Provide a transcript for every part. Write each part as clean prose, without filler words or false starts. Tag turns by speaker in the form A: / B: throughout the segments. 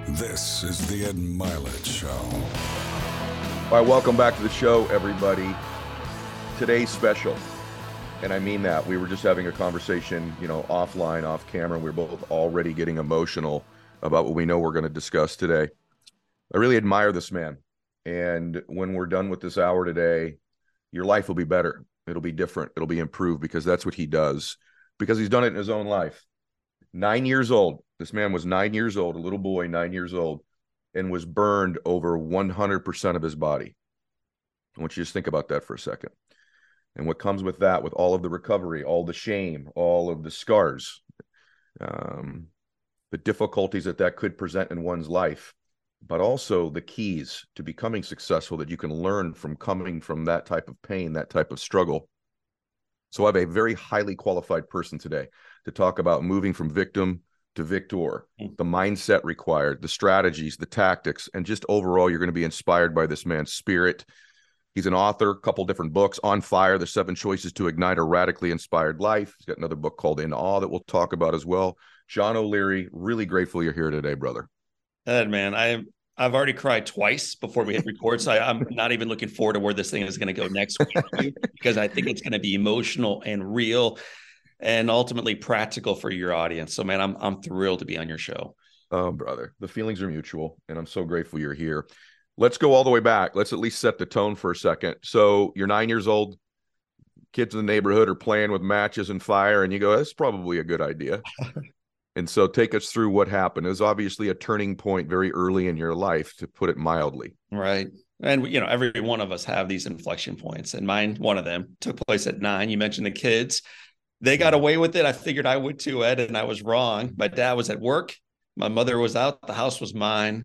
A: This is the Ed Milet Show.
B: All right, welcome back to the show, everybody. Today's special, and I mean that. We were just having a conversation, offline, off camera. We're both already getting emotional about what we know we're going to discuss today. I really admire this man, and when we're done with this hour today, your life will be better. It'll be different. It'll be improved, because that's what he does, because he's done it in his own life. 9 years old. This man was 9 years old, a little boy, 9 years old, and was burned over 100% of his body. I want you to just think about that for a second. And what comes with that, with all of the recovery, all the shame, all of the scars, the difficulties that could present in one's life, but also the keys to becoming successful that you can learn from coming from that type of pain, that type of struggle. So I have a very highly qualified person today to talk about moving from victim to victor, the mindset required, the strategies, the tactics, and just overall, you're going to be inspired by this man's spirit. He's an author, a couple different books, On Fire, The 7 Choices to Ignite a Radically Inspired Life. He's got another book called In Awe that we'll talk about as well. John O'Leary, really grateful you're here today, brother.
C: Ed, man, I've already cried twice before we hit record, so I'm not even looking forward to where this thing is going to go next week, because I think it's going to be emotional and real and ultimately practical for your audience. So, man, I'm thrilled to be on your show.
B: Oh, brother, the feelings are mutual, and I'm so grateful you're here. Let's go all the way back. Let's at least set the tone for a second. So you're 9 years old. Kids in the neighborhood are playing with matches and fire, and you go, that's probably a good idea. And so take us through what happened. It was obviously a turning point very early in your life, to put it mildly.
C: Right. And, every one of us have these inflection points, and mine, one of them, took place at 9. You mentioned the kids. They got away with it. I figured I would too, Ed, and I was wrong. My dad was at work. My mother was out. The house was mine.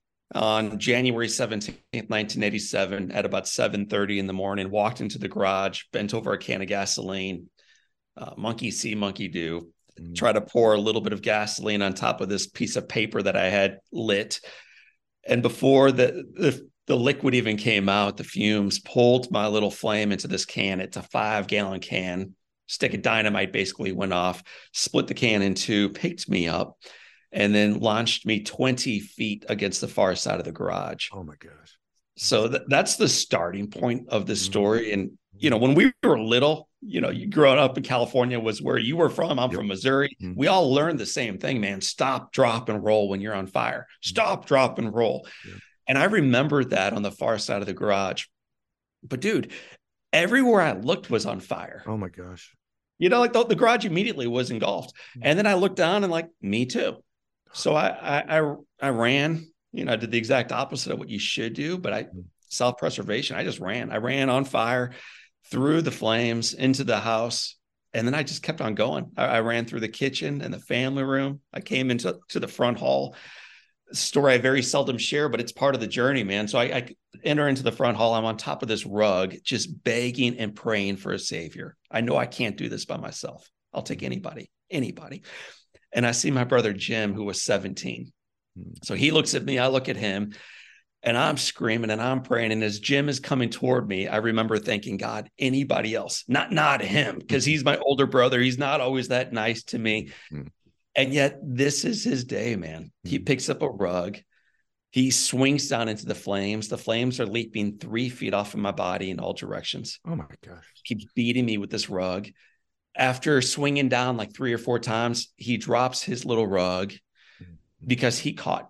C: On January 17th, 1987, at about 7:30 in the morning, walked into the garage, bent over a can of gasoline, monkey see, monkey do, try to pour a little bit of gasoline on top of this piece of paper that I had lit. And before the liquid even came out, the fumes pulled my little flame into this can. It's a 5-gallon can. Stick of dynamite basically went off, split the can in two, picked me up, and then launched me 20 feet against the far side of the garage.
B: Oh, my gosh.
C: So that's the starting point of the story. And, when we were little, you growing up in California was where you were from. I'm from Missouri. We all learned the same thing, man. Stop, drop, and roll when you're on fire. Stop, drop, and roll. And I remember that on the far side of the garage. But, dude, everywhere I looked was on fire.
B: Oh, my gosh.
C: Like the garage immediately was engulfed. And then I looked down and me too. So I ran, I did the exact opposite of what you should do, but self-preservation, I just ran. I ran on fire through the flames into the house. And then I just kept on going. I ran through the kitchen and the family room. I came into the front hall. Story I very seldom share, but it's part of the journey, man. So I enter into the front hall. I'm on top of this rug, just begging and praying for a savior. I know I can't do this by myself. I'll take anybody. And I see my brother, Jim, who was 17. So he looks at me, I look at him, and I'm screaming and I'm praying. And as Jim is coming toward me, I remember thinking, God, anybody else, not him, because he's my older brother. He's not always that nice to me. And yet this is his day, man. He picks up a rug. He swings down into the flames. The flames are leaping 3 feet off of my body in all directions.
B: Oh, my gosh.
C: Keeps beating me with this rug. After swinging down 3 or 4 times, he drops his little rug because he caught.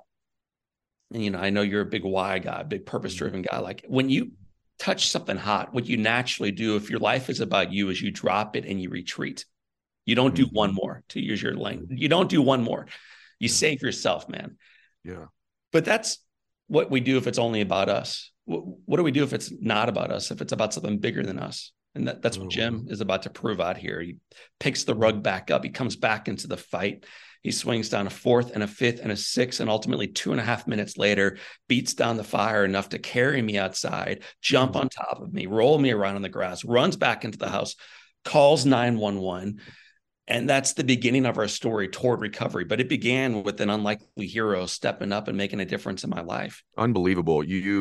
C: And, I know you're a big why guy, big purpose-driven guy. When you touch something hot, what you naturally do, if your life is about you, is you drop it and you retreat. You don't do one more, to use your language. You don't do one more. You save yourself, man.
B: Yeah.
C: But that's what we do if it's only about us. What do we do if it's not about us, if it's about something bigger than us? And that's what Jim is about to prove out here. He picks the rug back up. He comes back into the fight. He swings down a 4th and a 5th and a 6th, and ultimately 2.5 minutes later, beats down the fire enough to carry me outside, jump on top of me, roll me around on the grass, runs back into the house, calls 911. And that's the beginning of our story toward recovery. But it began with an unlikely hero stepping up and making a difference in my life.
B: Unbelievable.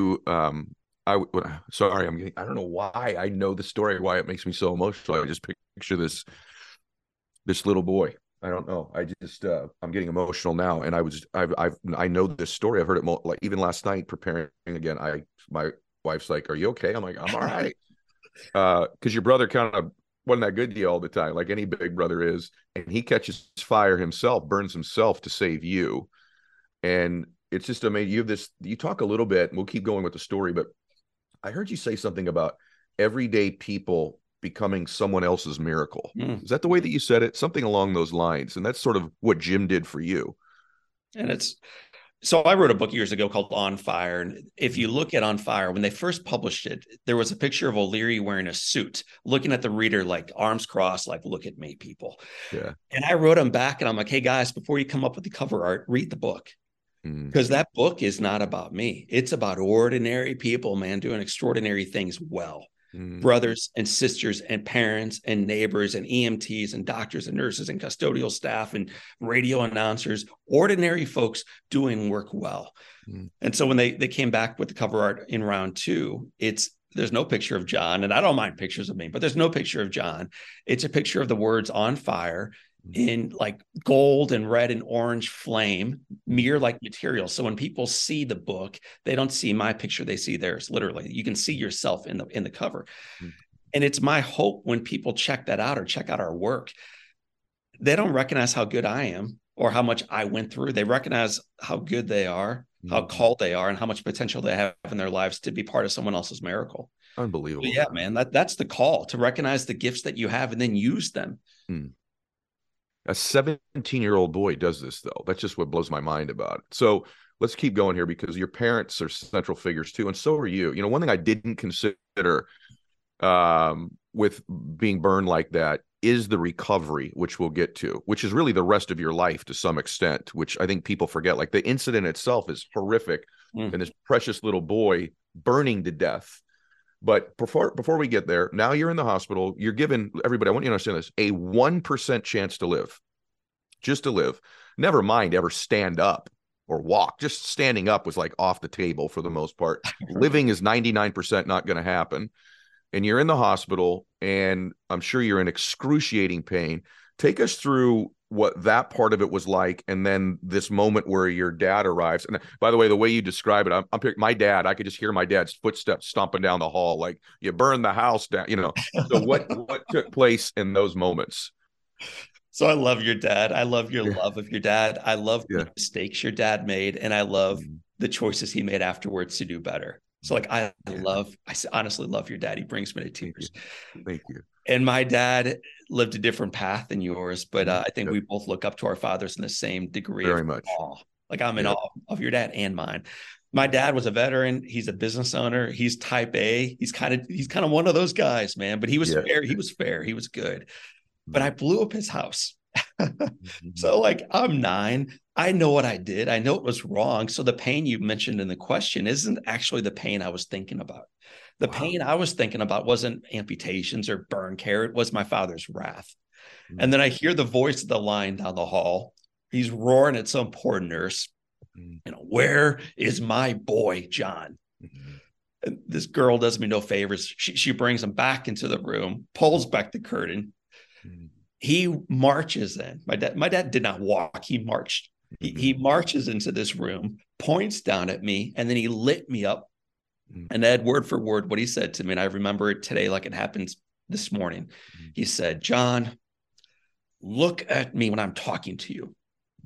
B: I don't know why I know the story, why it makes me so emotional. I just picture this little boy I don't know. I just I'm getting emotional now, and I know this story. I've heard it like even last night preparing again. My wife's like, "Are you okay?" I'm like, "I'm all right," because your brother kind of wasn't that good to you all the time, like any big brother is, and he catches fire himself, burns himself to save you, and it's just amazing. You have this. You talk a little bit. And we'll keep going with the story, but I heard you say something about everyday people becoming someone else's miracle. Is that the way that you said it? Something along those lines. And that's sort of what Jim did for you.
C: And so I wrote a book years ago called On Fire. And if you look at On Fire, when they first published it, there was a picture of O'Leary wearing a suit, looking at the reader, like arms crossed, like, look at me, people.
B: Yeah.
C: And I wrote him back and I'm like, hey guys, before you come up with the cover art, read the book. Because that book is not about me. It's about ordinary people, man, doing extraordinary things well. Brothers and sisters and parents and neighbors and EMTs and doctors and nurses and custodial staff and radio announcers, ordinary folks doing work well. And so when they came back with the cover art in round 2, there's no picture of John, and I don't mind pictures of me, but there's no picture of John. It's a picture of the words On Fire in like gold and red and orange flame, mirror-like material. So when people see the book, they don't see my picture, they see theirs. Literally, you can see yourself in the cover. And it's my hope when people check that out or check out our work, they don't recognize how good I am or how much I went through. They recognize how good they are, how called they are, and how much potential they have in their lives to be part of someone else's miracle.
B: Unbelievable.
C: But yeah, man, that's the call, to recognize the gifts that you have and then use them.
B: A 17-year-old boy does this, though. That's just what blows my mind about it. So let's keep going here, because your parents are central figures too, and so are you. You know, one thing I didn't consider with being burned like that is the recovery, which we'll get to, which is really the rest of your life to some extent, which I think people forget. Like, the incident itself is horrific, and this precious little boy burning to death. But before we get there, now you're in the hospital. You're given, everybody, I want you to understand this, a 1% chance to live, just to live. Never mind ever stand up or walk. Just standing up was like off the table for the most part. Living is 99% not going to happen. And you're in the hospital, and I'm sure you're in excruciating pain. Take us through what that part of it was like, and then this moment where your dad arrives. And by the way, the way you describe it, I'm my dad, I could just hear my dad's footsteps stomping down the hall, like, you burned the house down, you know. So what took place in those moments?
C: So I love your dad. I love your love of your dad. I love the mistakes your dad made, and I love the choices he made afterwards to do better. So like, I honestly love your dad. He brings me to tears.
B: Thank you.
C: And my dad lived a different path than yours, but I think we both look up to our fathers in the same degree.
B: Very
C: of
B: much.
C: awe. Like, I'm in awe of your dad and mine. My dad was a veteran. He's a business owner. He's type A. He's kind of one of those guys, man. But he was fair. He was fair. He was good. But I blew up his house. So like, I'm 9. I know what I did. I know it was wrong. So the pain you mentioned in the question isn't actually the pain I was thinking about. The pain I was thinking about wasn't amputations or burn care. It was my father's wrath. And then I hear the voice of the line down the hall. He's roaring at some poor nurse. You know, where is my boy, John? And this girl does me no favors. She brings him back into the room, pulls back the curtain. He marches in. My dad did not walk. He marched. He marches into this room, points down at me, and then he lit me up. And Ed, word for word, what he said to me, and I remember it today like it happened this morning. He said, John, look at me when I'm talking to you.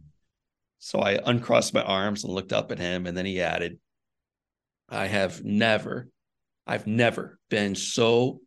C: So I uncrossed my arms and looked up at him, and then he added, I've never been so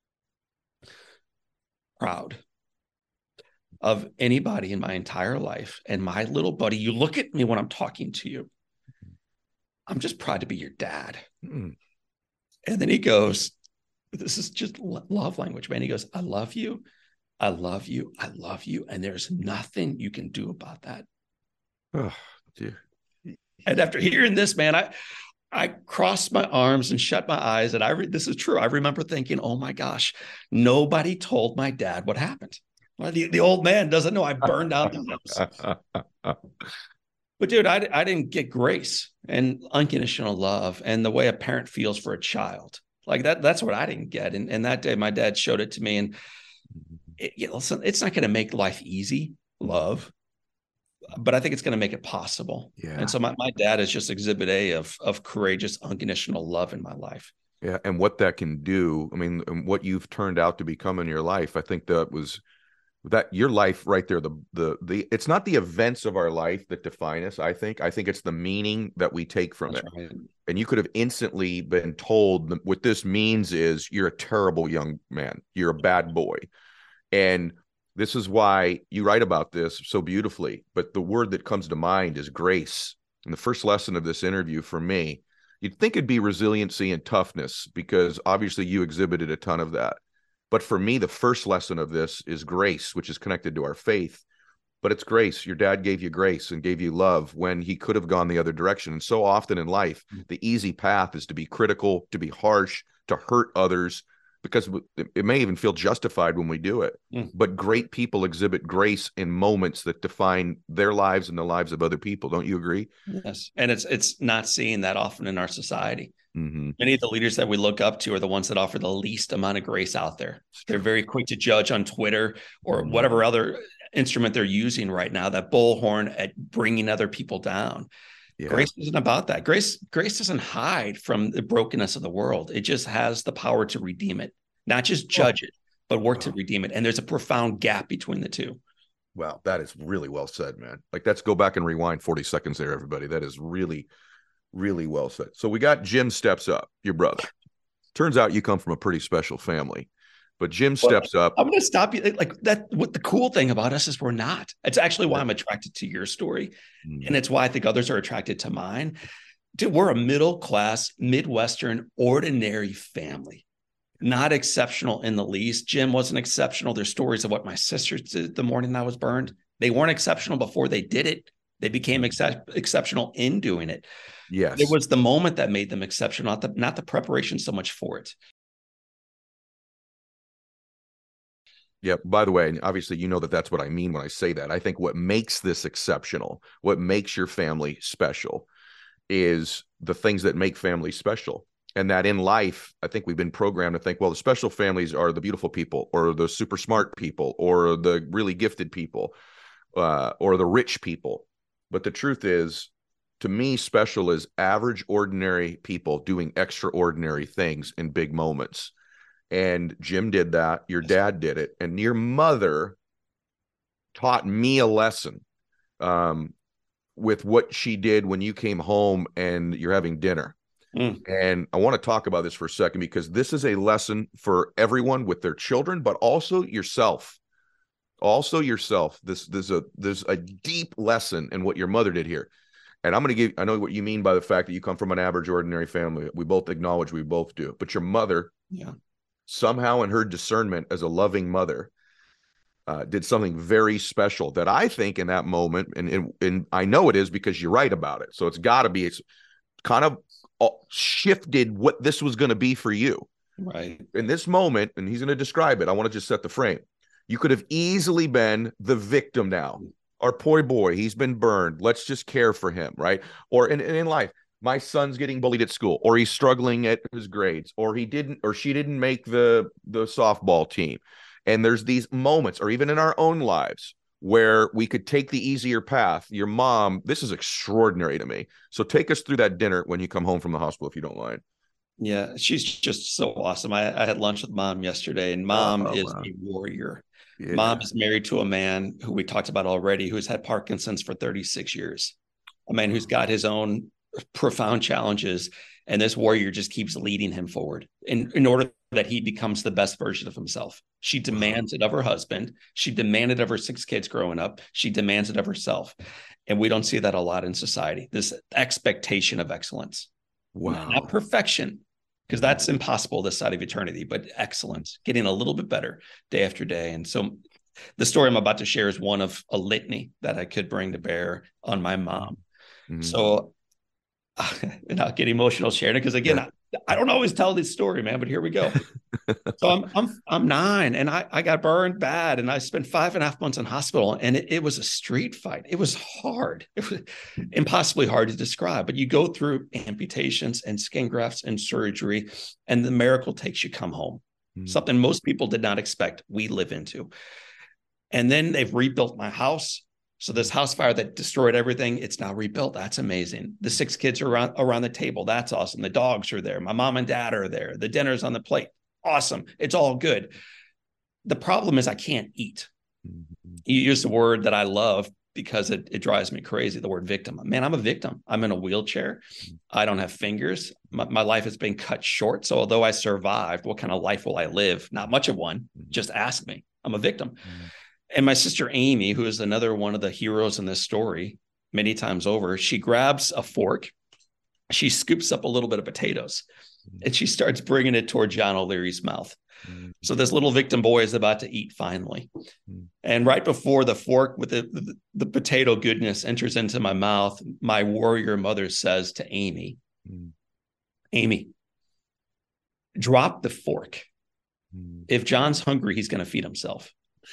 C: proud of anybody in my entire life. And my little buddy, you look at me when I'm talking to you. I'm just proud to be your dad. And then he goes, this is just love language, man. He goes, I love you. I love you. I love you. And there's nothing you can do about that.
B: Oh, dear.
C: And after hearing this, man, I crossed my arms and shut my eyes. And this is true. I remember thinking, oh my gosh, nobody told my dad what happened. Well, the old man doesn't know I burned down the house. But dude, I didn't get grace and unconditional love and the way a parent feels for a child. Like that's what I didn't get. And that day, my dad showed it to me. And listen, it's not going to make life easy, love, but I think it's going to make it possible.
B: Yeah.
C: And so my dad is just exhibit A of courageous, unconditional love in my life.
B: Yeah. And what that can do, I mean, and what you've turned out to become in your life, I think that your life right there, the it's not the events of our life that define us. I think it's the meaning that we take from
C: That's
B: it.
C: right.
B: And you could have instantly been told what this means is you're a terrible young man. You're a bad boy. And this is why you write about this so beautifully. But the word that comes to mind is grace. And the first lesson of this interview for me, you'd think it'd be resiliency and toughness, because obviously you exhibited a ton of that. But for me, the first lesson of this is grace, which is connected to our faith. But it's grace. Your dad gave you grace and gave you love when he could have gone the other direction. And so often in life, the easy path is to be critical, to be harsh, to hurt others, because it may even feel justified when we do it. But great people exhibit grace in moments that define their lives and the lives of other people. Don't you agree?
C: Yes. And it's not seen that often in our society.
B: Mm-hmm.
C: Many of the leaders that we look up to are the ones that offer the least amount of grace out there. They're very quick to judge on Twitter or whatever other instrument they're using right now, that bullhorn at bringing other people down. Yeah. Grace isn't about that. Grace doesn't hide from the brokenness of the world. It just has the power to redeem it, not just judge it, but work to redeem it. And there's a profound gap between the two.
B: Wow, that is really well said, man. Like, let's go back and rewind 40 seconds there, everybody. That is really, really well said. So we got Jim steps up, your brother. Turns out you come from a pretty special family. But Jim steps up.
C: I'm going to stop you like that. What the cool thing about us is we're not. It's actually why I'm attracted to your story. And it's why I think others are attracted to mine. Dude, we're a middle-class, Midwestern, ordinary family. Not exceptional in the least. Jim wasn't exceptional. There's stories of what my sisters did the morning I was burned. They weren't exceptional before they did it. They became exceptional in doing it.
B: Yes.
C: It was the moment that made them exceptional, not the preparation so much for it.
B: Yeah. By the way, obviously, you know that's what I mean when I say that. I think what makes this exceptional, what makes your family special, is the things that make families special. And that in life, I think we've been programmed to think, well, the special families are the beautiful people, or the super smart people, or the really gifted people, or the rich people. But the truth is, to me, special is average, ordinary people doing extraordinary things in big moments. And Jim did that. Your dad did it. And your mother taught me a lesson with what she did when you came home and you're having dinner. And I want to talk about this for a second, because this is a lesson for everyone with their children, but also yourself. There's a deep lesson in what your mother did here. And I know what you mean by the fact that you come from an average, ordinary family. We both acknowledge we both do. But your mother, somehow in her discernment as a loving mother, did something very special that I think in that moment, and I know it is because you write about it. So it's got to be, it's kind of shifted what this was going to be for you.
C: Right.
B: In this moment, and he's going to describe it, I want to just set the frame. You could have easily been the victim now. Our poor boy, he's been burned. Let's just care for him, right? Or in life, my son's getting bullied at school, or he's struggling at his grades, or she didn't make the softball team. And there's these moments, or even in our own lives, where we could take the easier path. Your mom, this is extraordinary to me. So take us through that dinner when you come home from the hospital, if you don't mind.
C: Yeah, she's just so awesome. I had lunch with Mom yesterday, and Mom is a warrior. Yeah. Mom is married to a man who we talked about already, who's had Parkinson's for 36 years. A man who's got his own profound challenges, and this warrior just keeps leading him forward in order that he becomes the best version of himself. She demands it of her husband. She demanded of her 6 kids growing up. She demands it of herself. And we don't see that a lot in society, this expectation of excellence.
B: Wow.
C: Not perfection, because that's impossible this side of eternity, but excellence, getting a little bit better day after day. And so the story I'm about to share is one of a litany that I could bring to bear on my mom. Mm-hmm. So, and I'll get emotional sharing it, because again, I don't always tell this story, man, but here we go. So I'm 9, and I got burned bad, and I spent 5.5 months in hospital, and it was a street fight. It was hard. It was impossibly hard to describe, but you go through amputations and skin grafts and surgery, and the miracle takes you come home. Mm-hmm. Something most people did not expect, we live into. And then they've rebuilt my house. So this house fire that destroyed everything, it's now rebuilt. That's amazing. The 6 kids are around the table. That's awesome. The dogs are there. My mom and dad are there. The dinner's on the plate. Awesome. It's all good. The problem is I can't eat. You use the word that I love because it drives me crazy, the word victim. Man, I'm a victim. I'm in a wheelchair. I don't have fingers. My life has been cut short. So although I survived, what kind of life will I live? Not much of one. Just ask me. I'm a victim. And my sister Amy, who is another one of the heroes in this story, many times over, she grabs a fork, she scoops up a little bit of potatoes, and she starts bringing it toward John O'Leary's mouth. So this little victim boy is about to eat finally. And right before the fork with the potato goodness enters into my mouth, my warrior mother says to Amy, Amy, drop the fork. If John's hungry, he's going to feed himself.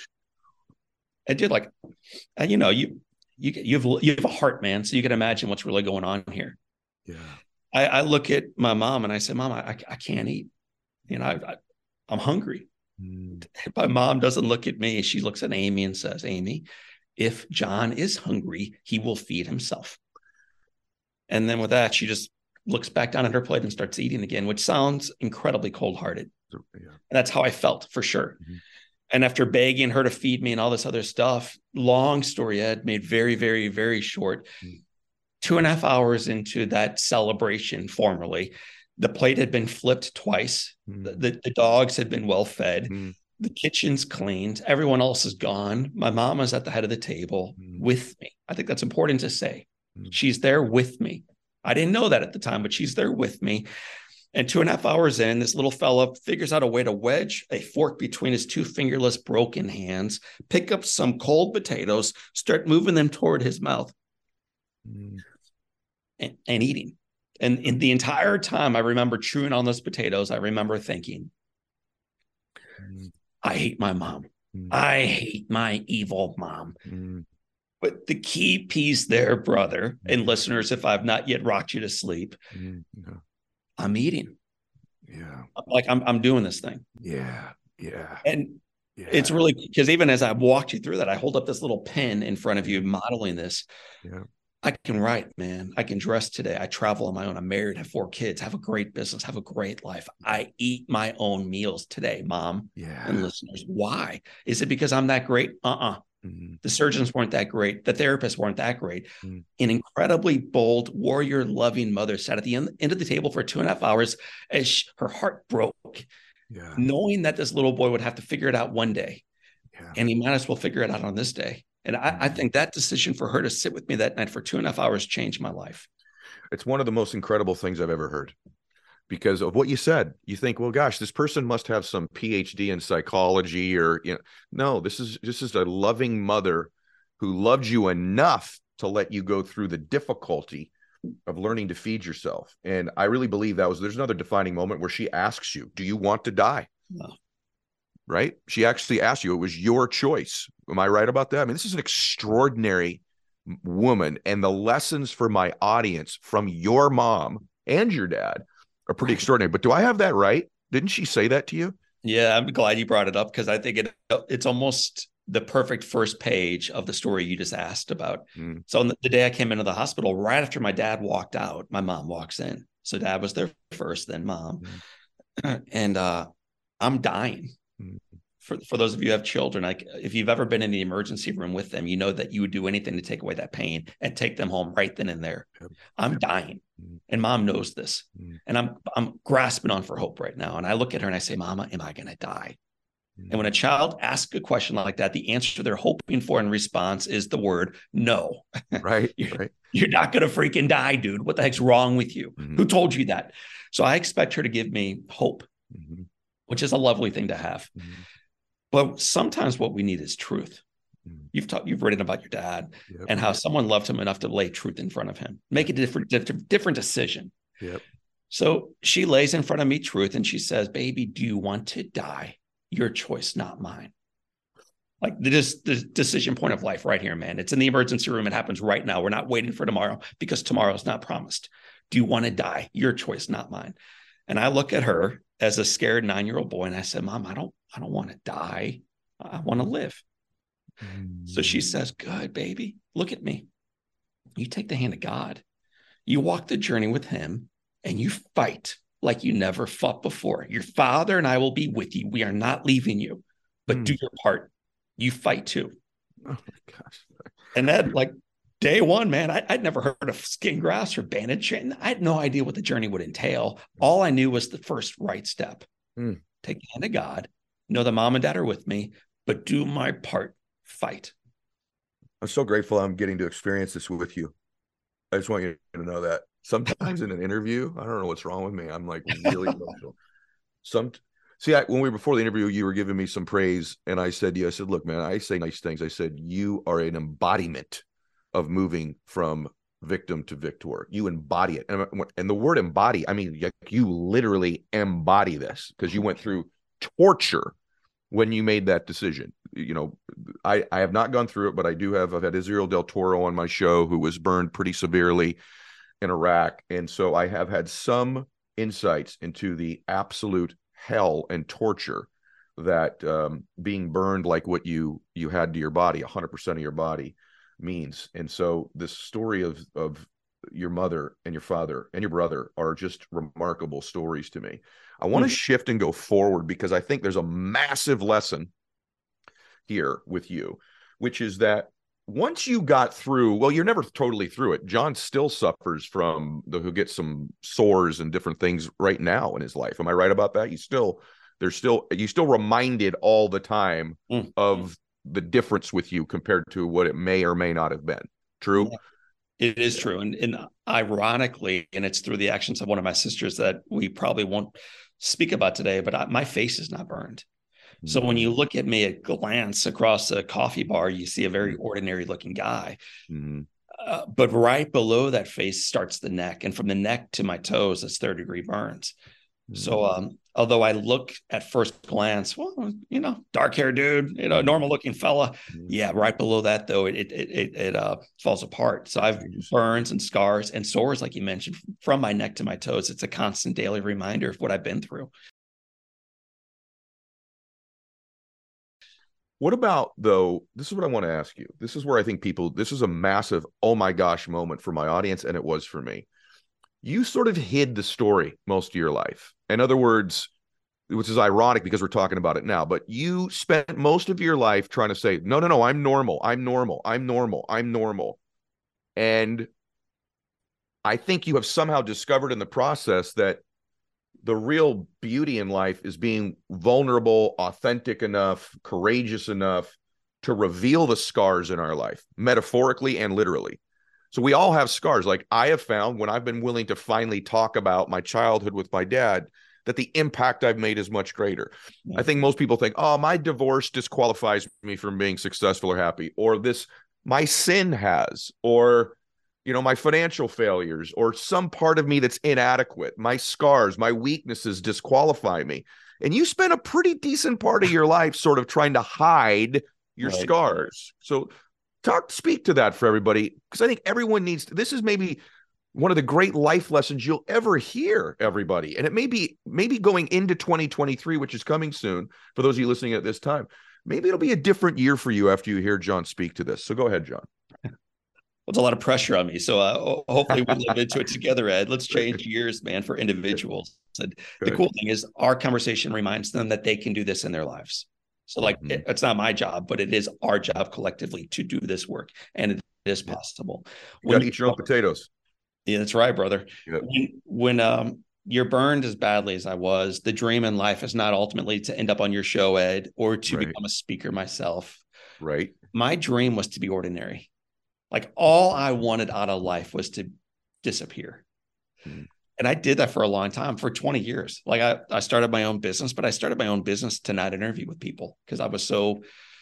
C: And dude, like, you know, you have a heart, man. So you can imagine what's really going on here.
B: Yeah.
C: I look at my mom and I say, Mom, I can't eat. You know, I'm hungry. My mom doesn't look at me. She looks at Amy and says, Amy, if John is hungry, he will feed himself. And then with that, she just looks back down at her plate and starts eating again, which sounds incredibly cold-hearted. Yeah. And that's how I felt for sure. And after begging her to feed me and all this other stuff, long story, Ed, made very, very, very short. 2.5 hours into that celebration formally, the plate had been flipped twice. The dogs had been well fed. The kitchen's cleaned. Everyone else is gone. My mom is at the head of the table with me. I think that's important to say. She's there with me. I didn't know that at the time, but she's there with me. And 2.5 hours in, this little fella figures out a way to wedge a fork between his 2 fingerless broken hands, pick up some cold potatoes, start moving them toward his mouth and eating. And in the entire time, I remember chewing on those potatoes. I remember thinking, I hate my mom. I hate my evil mom. But the key piece there, brother, and listeners, if I've not yet rocked you to sleep, I'm eating.
B: Yeah.
C: Like I'm doing this thing.
B: Yeah. Yeah.
C: And it's really, because even as I walked you through that, I hold up this little pen in front of you modeling this.
B: Yeah.
C: I can write, man. I can dress today. I travel on my own. I'm married, have 4 kids, have a great business, have a great life. I eat my own meals today, Mom and listeners. Why? Is it because I'm that great? The surgeons weren't that great. The therapists weren't that great. An incredibly bold, warrior-loving mother sat at the end of the table for 2.5 hours as her heart broke, knowing that this little boy would have to figure it out one day. And he might as well figure it out on this day. And I think that decision for her to sit with me that night for 2.5 hours changed my life.
B: It's one of the most incredible things I've ever heard because of what you said. You think, well, gosh, this person must have some PhD in psychology or, you know, no, this is a loving mother who loved you enough to let you go through the difficulty of learning to feed yourself. And I really believe there's another defining moment where she asks you, do you want to die?
C: No.
B: Right? She actually asked you, it was your choice. Am I right about that? I mean, this is an extraordinary woman, and the lessons for my audience from your mom and your dad are pretty extraordinary. But do I have that right? Didn't she say that to you?
C: Yeah, I'm glad you brought it up because I think it's almost the perfect first page of the story you just asked about. So on the day I came into the hospital, right after my dad walked out, my mom walks in. So dad was there first, then mom. And I'm dying. For those of you who have children, like if you've ever been in the emergency room with them, you know that you would do anything to take away that pain and take them home right then and there. I'm dying, and Mom knows this, and I'm grasping on for hope right now. And I look at her and I say, Mama, am I going to die? And when a child asks a question like that, the answer they're hoping for in response is the word no.
B: Right.
C: You're not going to freaking die, dude. What the heck's wrong with you? Who told you that? So I expect her to give me hope, which is a lovely thing to have. But sometimes what we need is truth. You've written about your dad and how someone loved him enough to lay truth in front of him, make a different decision. So she lays in front of me truth and she says, baby, do you want to die? Your choice, not mine. Like the decision point of life right here, man. It's in the emergency room. It happens right now. We're not waiting for tomorrow because tomorrow is not promised. Do you want to die? Your choice, not mine. And I look at her as a scared 9-year-old boy and I said, Mom, I don't want to die. I want to live. So she says, good, baby. Look at me. You take the hand of God. You walk the journey with him and you fight like you never fought before. Your father and I will be with you. We are not leaving you, but do your part. You fight too.
B: Oh my gosh.
C: And that, like, day one, man, I'd never heard of skin grafts or bandage. I had no idea what the journey would entail. All I knew was the first right step. Take the hand of God, know that mom and dad are with me, but do my part, fight.
B: I'm so grateful I'm getting to experience this with you. I just want you to know that. Sometimes in an interview, I don't know what's wrong with me. I'm like really emotional. When we were before the interview, you were giving me some praise, and I said to you, I said, look, man, I say nice things. I said, you are an embodiment of moving from victim to victor. You embody it. And the word embody, I mean, you literally embody this because you went through torture when you made that decision. You know, I have not gone through it, but I've had Israel Del Toro on my show, who was burned pretty severely in Iraq. And so I have had some insights into the absolute hell and torture that being burned like what you had to your body, 100% of your body, means. And so this story of your mother and your father and your brother are just remarkable stories to me. I want to shift and go forward because I think there's a massive lesson here with you, which is that once you got through, well, you're never totally through it. John still suffers from who gets some sores and different things right now in his life. Am I right about that? You still reminded all the time of the difference with you compared to what it may or may not have been. True?
C: It is true. And ironically, and it's through the actions of one of my sisters that we probably won't speak about today, but my face is not burned. So when you look at me at glance across a coffee bar, you see a very ordinary looking guy. But right below that face starts the neck. And from the neck to my toes, it's 3rd-degree burns. So although I look at first glance, well, you know, dark hair dude, you know, normal looking fella. Yeah, right below that, though, it falls apart. So I've burns and scars and sores, like you mentioned, from my neck to my toes. It's a constant daily reminder of what I've been through.
B: What about, though, this is what I want to ask you. This is where I think this is a massive, oh my gosh moment for my audience, and it was for me. You sort of hid the story most of your life. In other words, which is ironic because we're talking about it now, but you spent most of your life trying to say, no, I'm normal. I'm normal. I'm normal. I'm normal. And I think you have somehow discovered in the process that the real beauty in life is being vulnerable, authentic enough, courageous enough to reveal the scars in our life, metaphorically and literally. So we all have scars. Like I have found when I've been willing to finally talk about my childhood with my dad, that the impact I've made is much greater. I think most people think, oh, my divorce disqualifies me from being successful or happy, or my sin has, or, you know, my financial failures, or some part of me that's inadequate, my scars, my weaknesses disqualify me. And you spent a pretty decent part of your life sort of trying to hide your scars. So speak to that for everybody, because I think everyone needs to. This is maybe one of the great life lessons you'll ever hear, everybody. And it may be going into 2023, which is coming soon, for those of you listening at this time. Maybe it'll be a different year for you after you hear John speak to this. So go ahead, John.
C: It's a lot of pressure on me. So hopefully we live into it together, Ed. Let's change gears, man, for individuals. And the cool thing is our conversation reminds them that they can do this in their lives. So like, it's not my job, but it is our job collectively to do this work. And it is possible.
B: You got to eat your own potatoes.
C: Yeah, that's right, brother.
B: Yep.
C: When you're burned as badly as I was, the dream in life is not ultimately to end up on your show, Ed, or to become a speaker myself.
B: Right. My
C: dream was to be ordinary. Like all I wanted out of life was to disappear. And I did that for a long time, for 20 years. Like I started my own business, but I started my own business to not interview with people because I was so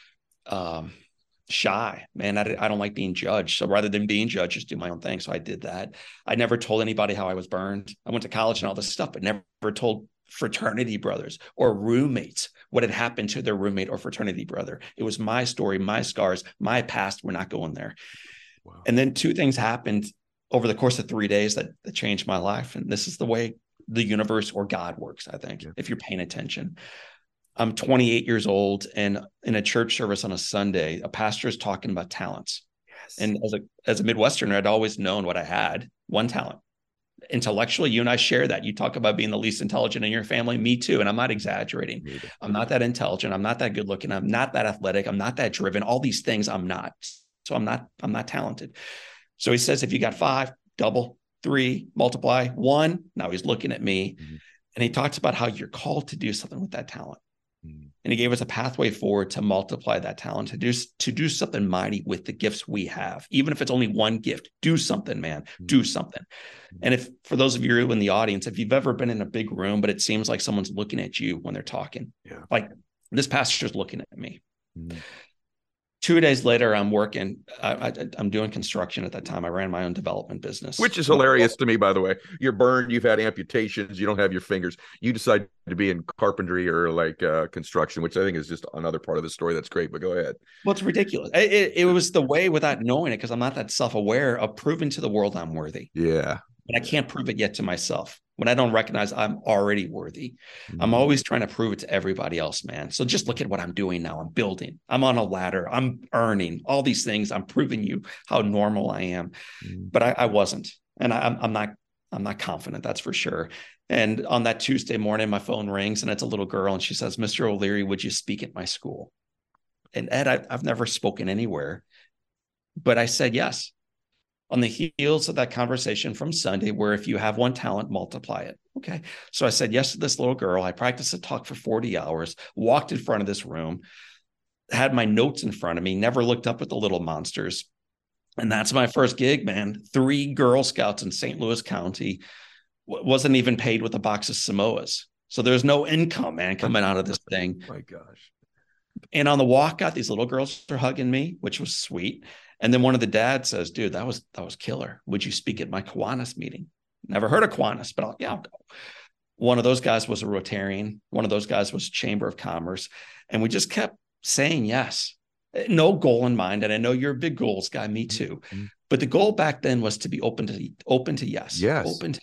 C: shy, man. I don't like being judged. So rather than being judged, just do my own thing. So I did that. I never told anybody how I was burned. I went to college and all this stuff, but never told fraternity brothers or roommates what had happened to their roommate or fraternity brother. It was my story, my scars, my past. We're not going there. Wow. And then 2 things happened over the course of 3 days that changed my life. And this is the way the universe or God works, I think, if you're paying attention. I'm 28 years old, and in a church service on a Sunday, a pastor is talking about talents.
B: Yes.
C: And as a Midwesterner, I'd always known what I had, one talent. Intellectually, you and I share that. You talk about being the least intelligent in your family. Me too. And I'm not exaggerating. I'm not that intelligent. I'm not that good looking. I'm not that athletic. I'm not that driven. All these things I'm not. So I'm not talented. So he says, if you got 5, double, 3, multiply, 1. Now he's looking at me, and he talks about how you're called to do something with that talent. And he gave us a pathway forward to multiply that talent, to do something mighty with the gifts we have. Even if it's only one gift, do something, man, do something. And if, for those of you in the audience, if you've ever been in a big room, but it seems like someone's looking at you when they're talking, like this pastor's looking at me. 2 days later, I'm working. I'm doing construction at that time. I ran my own development business.
B: Which is hilarious to me, by the way. You're burned. You've had amputations. You don't have your fingers. You decide to be in carpentry or like construction, which I think is just another part of the story. That's great, but go ahead.
C: Well, it's ridiculous. It was the way, without knowing it, because I'm not that self-aware, of proving to the world I'm worthy.
B: Yeah.
C: But I can't prove it yet to myself. When I don't recognize I'm already worthy, I'm always trying to prove it to everybody else, man. So just look at what I'm doing now. I'm building. I'm on a ladder. I'm earning all these things. I'm proving you how normal I am. But I wasn't, and I'm not confident. That's for sure. And on that Tuesday morning, my phone rings, and it's a little girl, and she says, "Mr. O'Leary, would you speak at my school?" And Ed, I've never spoken anywhere, but I said yes. On the heels of that conversation from Sunday, where if you have one talent, multiply it. Okay. So I said yes to this little girl. I practiced a talk for 40 hours, walked in front of this room, had my notes in front of me, never looked up at the little monsters. And that's my first gig, man. 3 Girl Scouts in St. Louis County. Wasn't even paid with a box of Samoas. So there's no income, man, coming out of this thing.
B: My gosh.
C: And on the walkout, these little girls are hugging me, which was sweet. And then one of the dads says, "Dude, that was killer. Would you speak at my Kiwanis meeting?" Never heard of Kiwanis, but I'll go. One of those guys was a Rotarian. One of those guys was Chamber of Commerce. And we just kept saying yes. No goal in mind. And I know you're a big goals guy, me too. But the goal back then was to be open to yes.
B: Yes.
C: Open to.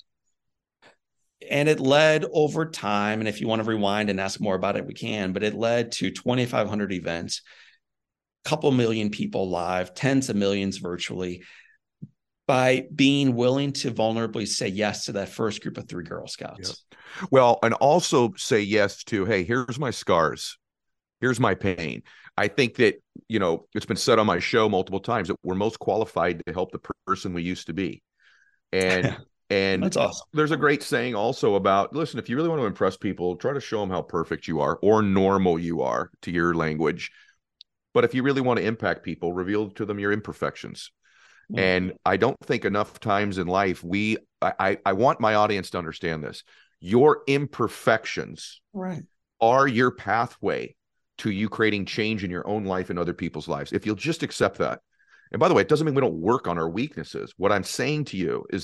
C: And it led over time. And if you want to rewind and ask more about it, we can. But it led to 2,500 events. Couple million people live, tens of millions virtually, by being willing to vulnerably say yes to that first group of 3 Girl Scouts.
B: Well, and also say yes to, hey, here's my scars. Here's my pain. I think that, it's been said on my show multiple times that we're most qualified to help the person we used to be. And and
C: that's awesome.
B: There's a great saying also about, listen, if you really want to impress people, try to show them how perfect you are or normal you are, to your language. But if you really want to impact people, reveal to them your imperfections. And I don't think enough times in life, I want my audience to understand this. Your imperfections are your pathway to you creating change in your own life and other people's lives. If you'll just accept that. And by the way, it doesn't mean we don't work on our weaknesses. What I'm saying to you is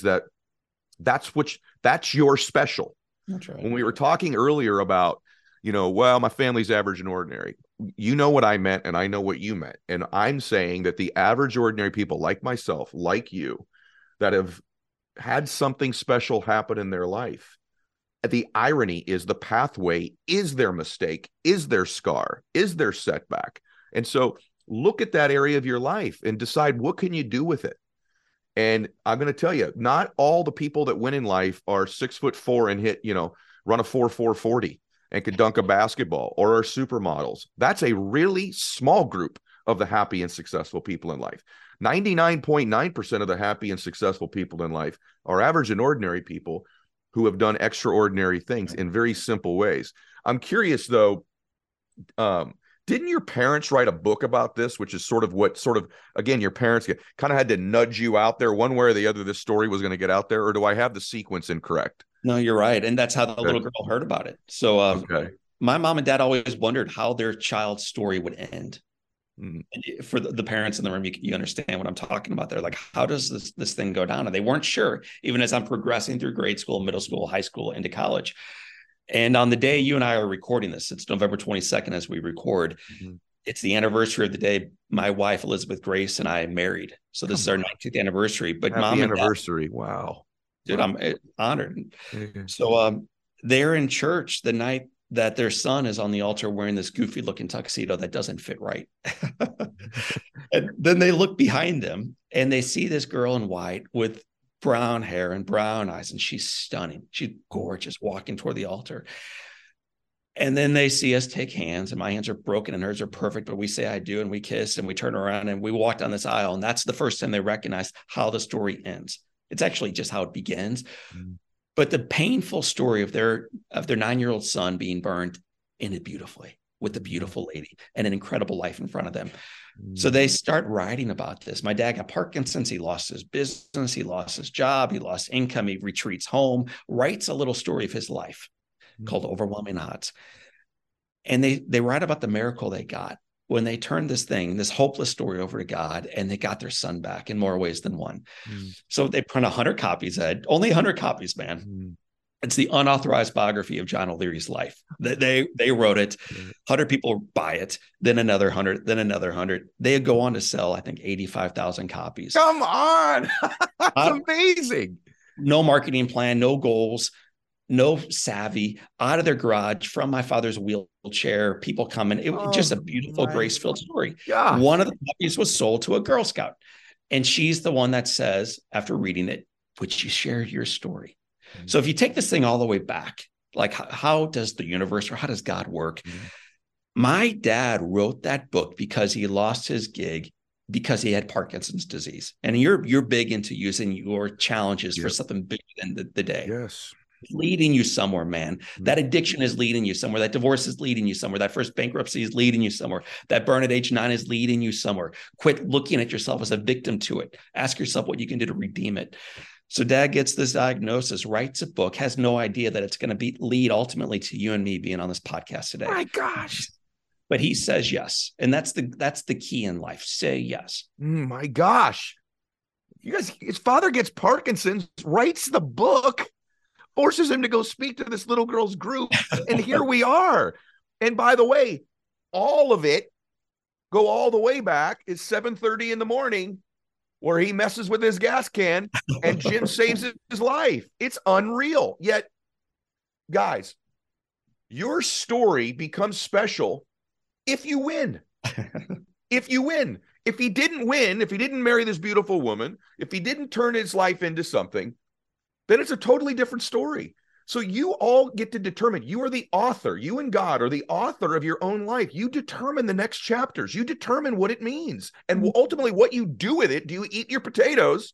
B: that's your special.
C: That's right.
B: When we were talking earlier about, well, my family's average and ordinary. You know what I meant, and I know what you meant. And I'm saying that the average, ordinary people like myself, like you, that have had something special happen in their life, the irony is the pathway is their mistake, is their scar, is their setback. And so look at that area of your life and decide, what can you do with it? And I'm going to tell you, not all the people that win in life are 6'4" and hit, run a 4.40 and could dunk a basketball or are supermodels. That's a really small group of the happy and successful people in life. 99.9% of the happy and successful people in life are average and ordinary people who have done extraordinary things in very simple ways. I'm curious, though, didn't your parents write a book about this, which is again, your parents kind of had to nudge you out there one way or the other, this story was going to get out there? Or do I have the sequence incorrect?
C: No, you're right. And that's how the little girl heard about it. So my mom and dad always wondered how their child's story would end. For the parents in the room, you understand what I'm talking about. They're like, how does this thing go down? And they weren't sure, even as I'm progressing through grade school, middle school, high school, into college. And on the day you and I are recording this, it's November 22nd as we record. It's the anniversary of the day my wife, Elizabeth Grace, and I married. So this is our 19th anniversary. But
B: happy
C: mom
B: anniversary.
C: And dad,
B: wow.
C: Dude, I'm honored. So they're in church the night that their son is on the altar wearing this goofy looking tuxedo that doesn't fit right. And then they look behind them and they see this girl in white with brown hair and brown eyes, and she's stunning. She's gorgeous walking toward the altar. And then they see us take hands, and my hands are broken and hers are perfect, but we say, I do, and we kiss and we turn around and we walk down this aisle. And that's the first time they recognize how the story ends. It's actually just how it begins. But the painful story of their 9-year-old son being burned ended beautifully with a beautiful lady and an incredible life in front of them. So they start writing about this. My dad got Parkinson's. He lost his business. He lost his job. He lost income. He retreats home, writes a little story of his life called Overwhelming Odds. And they write about the miracle they got when they turned this hopeless story over to God, and they got their son back in more ways than one. So they print 100 copies, Ed, only 100 copies, man. It's the unauthorized biography of John O'Leary's life. They wrote it. 100 people buy it, then another 100, then another 100. They go on to sell, I think, 85,000 copies.
B: Come on. That's amazing.
C: No marketing plan, no goals, no savvy, out of their garage from my father's wheelchair, people coming. It was just a beautiful, grace-filled story.
B: Gosh.
C: One of the copies was sold to a Girl Scout. And she's the one that says, after reading it, would you share your story? So if you take this thing all the way back, like how does the universe or how does God work? My dad wrote that book because he lost his gig because he had Parkinson's disease. And you're big into using your challenges for something bigger than the day.
B: Yes.
C: It's leading you somewhere, man. That addiction is leading you somewhere. That divorce is leading you somewhere. That first bankruptcy is leading you somewhere. That burn at age 9 is leading you somewhere. Quit looking at yourself as a victim to it. Ask yourself what you can do to redeem it. So dad gets this diagnosis, writes a book, has no idea that it's going to lead ultimately to you and me being on this podcast today.
B: My gosh.
C: But he says yes. And that's the key in life. Say yes.
B: My gosh. You guys, his father gets Parkinson's, writes the book, forces him to go speak to this little girl's group. And here we are. And by the way, all of it, go all the way back, is 7:30 in the morning, where he messes with his gas can and Jim saves his life. It's unreal. Yet, guys, your story becomes special if you win. If you win. If he didn't win, if he didn't marry this beautiful woman, if he didn't turn his life into something, then it's a totally different story. So you all get to determine. You are the author. You and God are the author of your own life. You determine the next chapters. You determine what it means. And ultimately, what you do with it. Do you eat your potatoes?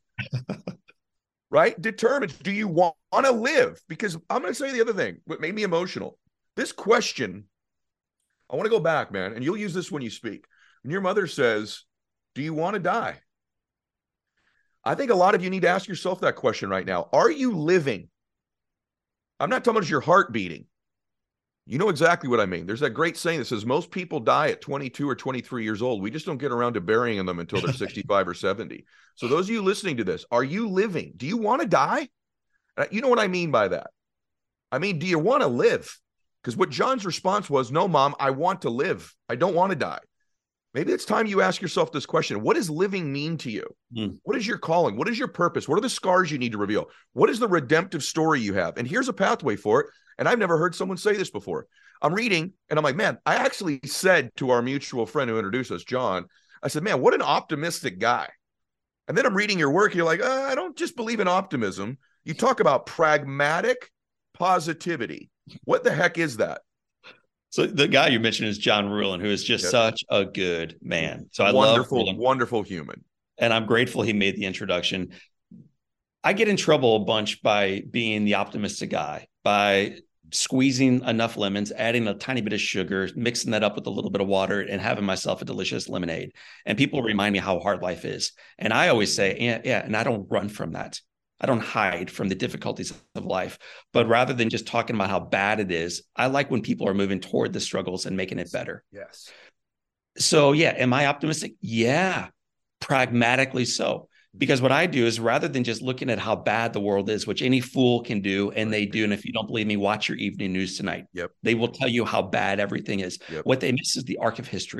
B: Right? Determines, do you want to live? Because I'm going to say the other thing, what made me emotional. This question, I want to go back, man, and you'll use this when you speak. When your mother says, do you want to die? I think a lot of you need to ask yourself that question right now. Are you living? I'm not talking about your heart beating. You know exactly what I mean. There's that great saying that says most people die at 22 or 23 years old. We just don't get around to burying them until they're 65 or 70. So those of you listening to this, are you living? Do you want to die? You know what I mean by that? I mean, do you want to live? Because what John's response was, no, Mom, I want to live. I don't want to die. Maybe it's time you ask yourself this question. What does living mean to you? What is your calling? What is your purpose? What are the scars you need to reveal? What is the redemptive story you have? And here's a pathway for it. And I've never heard someone say this before. I'm reading and I'm like, man, I actually said to our mutual friend who introduced us, John, I said, man, what an optimistic guy. And then I'm reading your work. You're like, I don't just believe in optimism. You talk about pragmatic positivity. What the heck is that?
C: So the guy you mentioned is John Ruhlin, who is just such a good man. So I
B: wonderful,
C: love Ruhlin.
B: Wonderful human.
C: And I'm grateful he made the introduction. I get in trouble a bunch by being the optimistic guy, by squeezing enough lemons, adding a tiny bit of sugar, mixing that up with a little bit of water, and having myself a delicious lemonade. And people remind me how hard life is. And I always say, yeah, and I don't run from that. I don't hide from the difficulties of life, but rather than just talking about how bad it is, I like when people are moving toward the struggles and making it better.
B: Yes.
C: So yeah, am I optimistic? Yeah, pragmatically so. Because what I do is rather than just looking at how bad the world is, which any fool can do, and they do. And if you don't believe me, watch your evening news tonight.
B: Yep.
C: They will tell you how bad everything is.
B: Yep.
C: What they miss is the arc of history.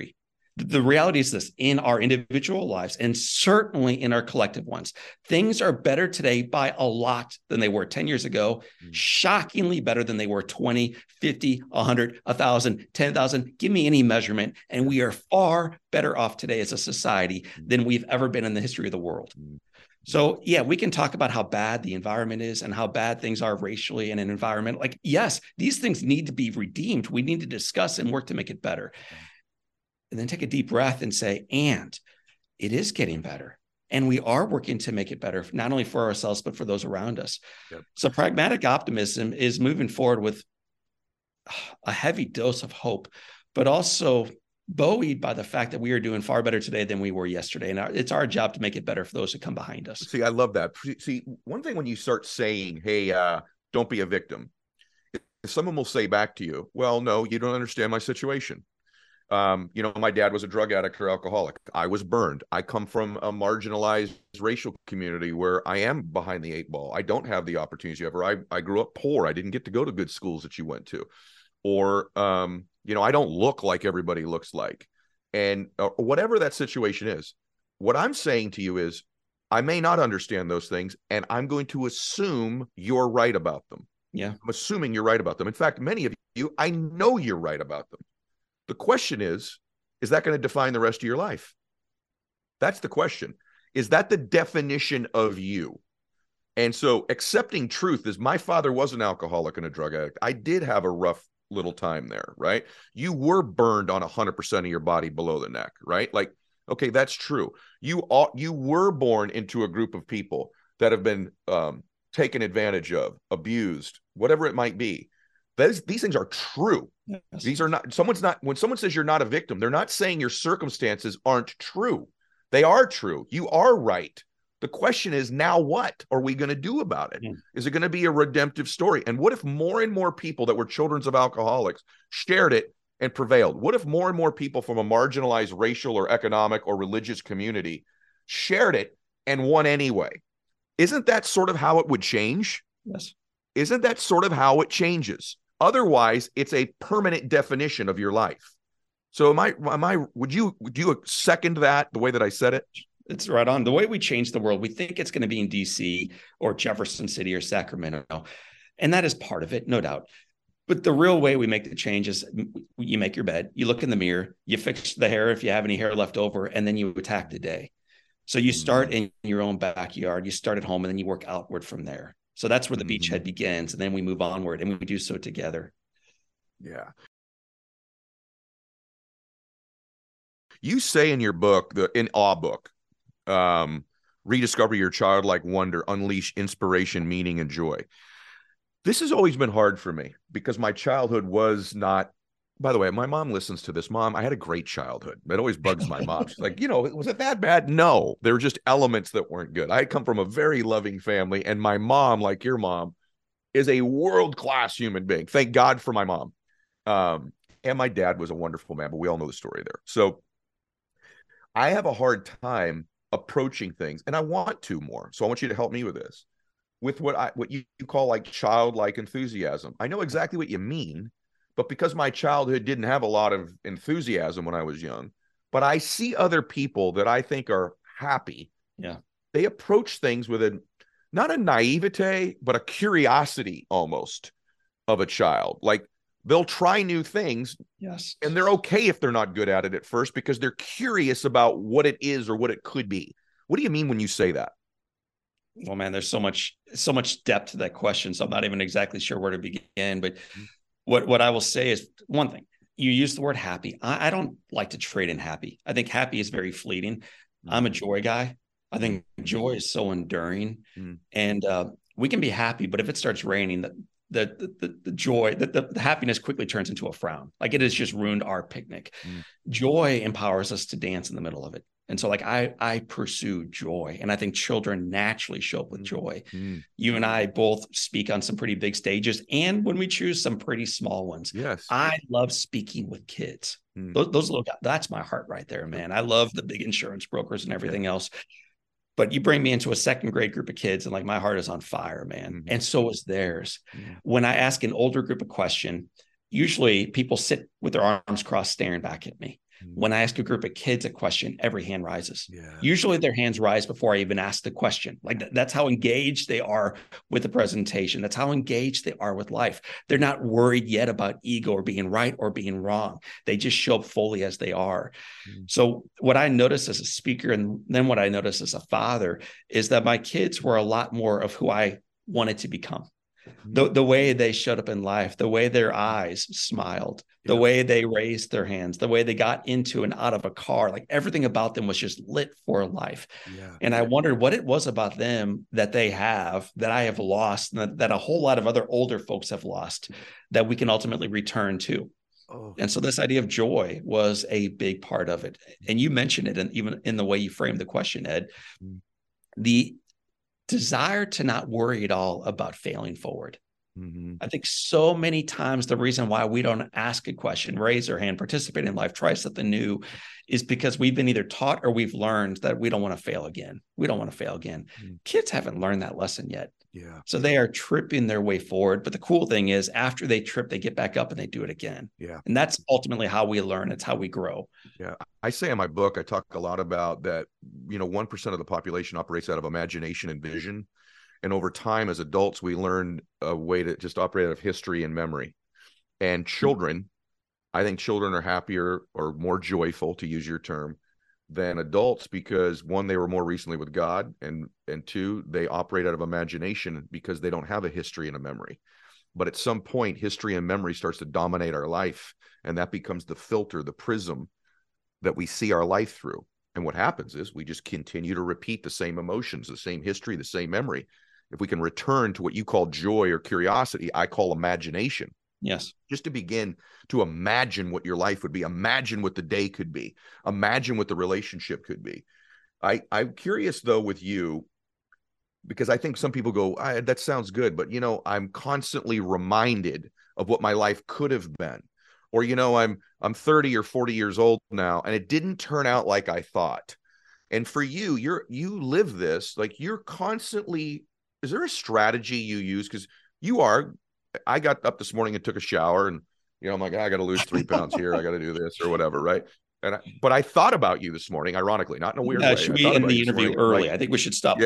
C: The reality is this: in our individual lives and certainly in our collective ones, things are better today by a lot than they were 10 years ago, shockingly better than they were 20, 50, 100, 1,000, 10,000. Give me any measurement. And we are far better off today as a society than we've ever been in the history of the world. So, yeah, we can talk about how bad the environment is and how bad things are racially and in environment. Like, yes, these things need to be redeemed. We need to discuss and work to make it better. And then take a deep breath and say, and it is getting better. And we are working to make it better, not only for ourselves, but for those around us. Yep. So pragmatic optimism is moving forward with a heavy dose of hope, but also buoyed by the fact that we are doing far better today than we were yesterday. And it's our job to make it better for those who come behind us.
B: See, I love that. See, one thing when you start saying, hey, don't be a victim, someone will say back to you, well, no, you don't understand my situation. My dad was a drug addict or alcoholic. I was burned. I come from a marginalized racial community where I am behind the 8 ball. I don't have the opportunities you have, or I grew up poor. I didn't get to go to good schools that you went to. Or, I don't look like everybody looks like. And whatever that situation is, what I'm saying to you is, I may not understand those things, and I'm going to assume you're right about them.
C: Yeah.
B: I'm assuming you're right about them. In fact, many of you, I know you're right about them. The question is that going to define the rest of your life? That's the question. Is that the definition of you? And so accepting truth is, my father was an alcoholic and a drug addict. I did have a rough little time there, right? You were burned on 100% of your body below the neck, right? Like, okay, that's true. You were born into a group of people that have been taken advantage of, abused, whatever it might be. These things are true. Yes. These are not, when someone says you're not a victim, they're not saying your circumstances aren't true. They are true. You are right. The question is, now what are we going to do about it? Is it going to be a redemptive story? And what if more and more people that were children of alcoholics shared it and prevailed? What if more and more people from a marginalized racial or economic or religious community shared it and won anyway? Isn't that sort of how it would change?
C: Yes.
B: Isn't that sort of how it changes? Otherwise, it's a permanent definition of your life. So would you second that, the way that I said it?
C: It's right on. The way we change the world, we think it's going to be in DC or Jefferson City or Sacramento. And that is part of it, no doubt. But the real way we make the change is you make your bed, you look in the mirror, you fix the hair if you have any hair left over, and then you attack the day. So you start in your own backyard, you start at home, and then you work outward from there. So that's where the beachhead begins. And then we move onward, and we do so together.
B: Yeah. You say in your book, in Awe book, rediscover your childlike wonder, unleash inspiration, meaning, and joy. This has always been hard for me because my childhood was not, by the way, my mom listens to this. Mom, I had a great childhood. It always bugs my mom. She's like, was it that bad? No, there were just elements that weren't good. I come from a very loving family, and my mom, like your mom, is a world-class human being. Thank God for my mom. And my dad was a wonderful man, but we all know the story there. So I have a hard time approaching things, and I want to more. So I want you to help me with this, with what you call like childlike enthusiasm. I know exactly what you mean, but because my childhood didn't have a lot of enthusiasm when I was young, but I see other people that I think are happy.
C: Yeah.
B: They approach things with not a naivete, but a curiosity almost of a child. Like, they'll try new things.
C: Yes. And
B: they're okay if they're not good at it at first, because they're curious about what it is or what it could be. What do you mean when you say that?
C: Well, man, there's so much depth to that question. So I'm not even exactly sure where to begin, but what I will say is, one thing, you use the word happy. I don't like to trade in happy. I think happy is very fleeting. I'm a joy guy. I think joy is so enduring, and we can be happy, but if it starts raining, the joy, the happiness quickly turns into a frown. Like, it has just ruined our picnic. Joy empowers us to dance in the middle of it. And so, like, I pursue joy, and I think children naturally show up with joy. You and I both speak on some pretty big stages, and when we choose some pretty small ones.
B: Yes.
C: I love speaking with kids. Those little guys, that's my heart right there, man. I love the big insurance brokers and everything else. But you bring me into a second grade group of kids, and like, my heart is on fire, man. And so is theirs. When I ask an older group a question, usually people sit with their arms crossed staring back at me. When I ask a group of kids a question, every hand rises.
D: Yeah.
C: Usually their hands rise before I even ask the question. Like that's how engaged they are with the presentation. That's how engaged they are with life. They're not worried yet about ego or being right or being wrong. They just show up fully as they are. So what I noticed as a speaker, and then what I noticed as a father, is that my kids were a lot more of who I wanted to become. The way they showed up in life, the way their eyes smiled, the way they raised their hands, the way they got into and out of a car, like everything about them was just lit for life. And I wondered what it was about them that they have, that I have lost, and that a whole lot of other older folks have lost, that we can ultimately return to. And so this idea of joy was a big part of it. And you mentioned it, and even in the way you framed the question, Ed, the desire to not worry at all about failing forward. I think so many times the reason why we don't ask a question, raise our hand, participate in life, try something new, is because we've been either taught or we've learned that we don't want to fail again. We don't want to fail again. Kids haven't learned that lesson yet. So they are tripping their way forward. But the cool thing is after they trip, they get back up and they do it again. And that's ultimately how we learn. It's how we grow.
B: I say in my book, I talk a lot about that, 1% of the population operates out of imagination and vision. And over time, as adults, we learn a way to just operate out of history and memory. And children, I think children are happier or more joyful, to use your term, than adults because, one, they were more recently with God, and two, they operate out of imagination because they don't have a history and a memory. But at some point, history and memory starts to dominate our life, and that becomes the filter, the prism that we see our life through. And what happens is we just continue to repeat the same emotions, the same history, the same memory. If we can return to what you call joy or curiosity, I call imagination. Just to begin to imagine what your life would be, imagine what the day could be, imagine what the relationship could be. I'm curious, though, with you, because I think some people go, that sounds good, but, I'm constantly reminded of what my life could have been. Or, I'm 30 or 40 years old now, and it didn't turn out like I thought. And for you, you live this, like you're constantly, is there a strategy you use? Because I got up this morning and took a shower, and, I'm like, I got to lose 3 pounds here. I got to do this or whatever. Right. But I thought about you this morning, ironically, not in a weird way.
C: Should we end the interview early? Right? I think we should stop.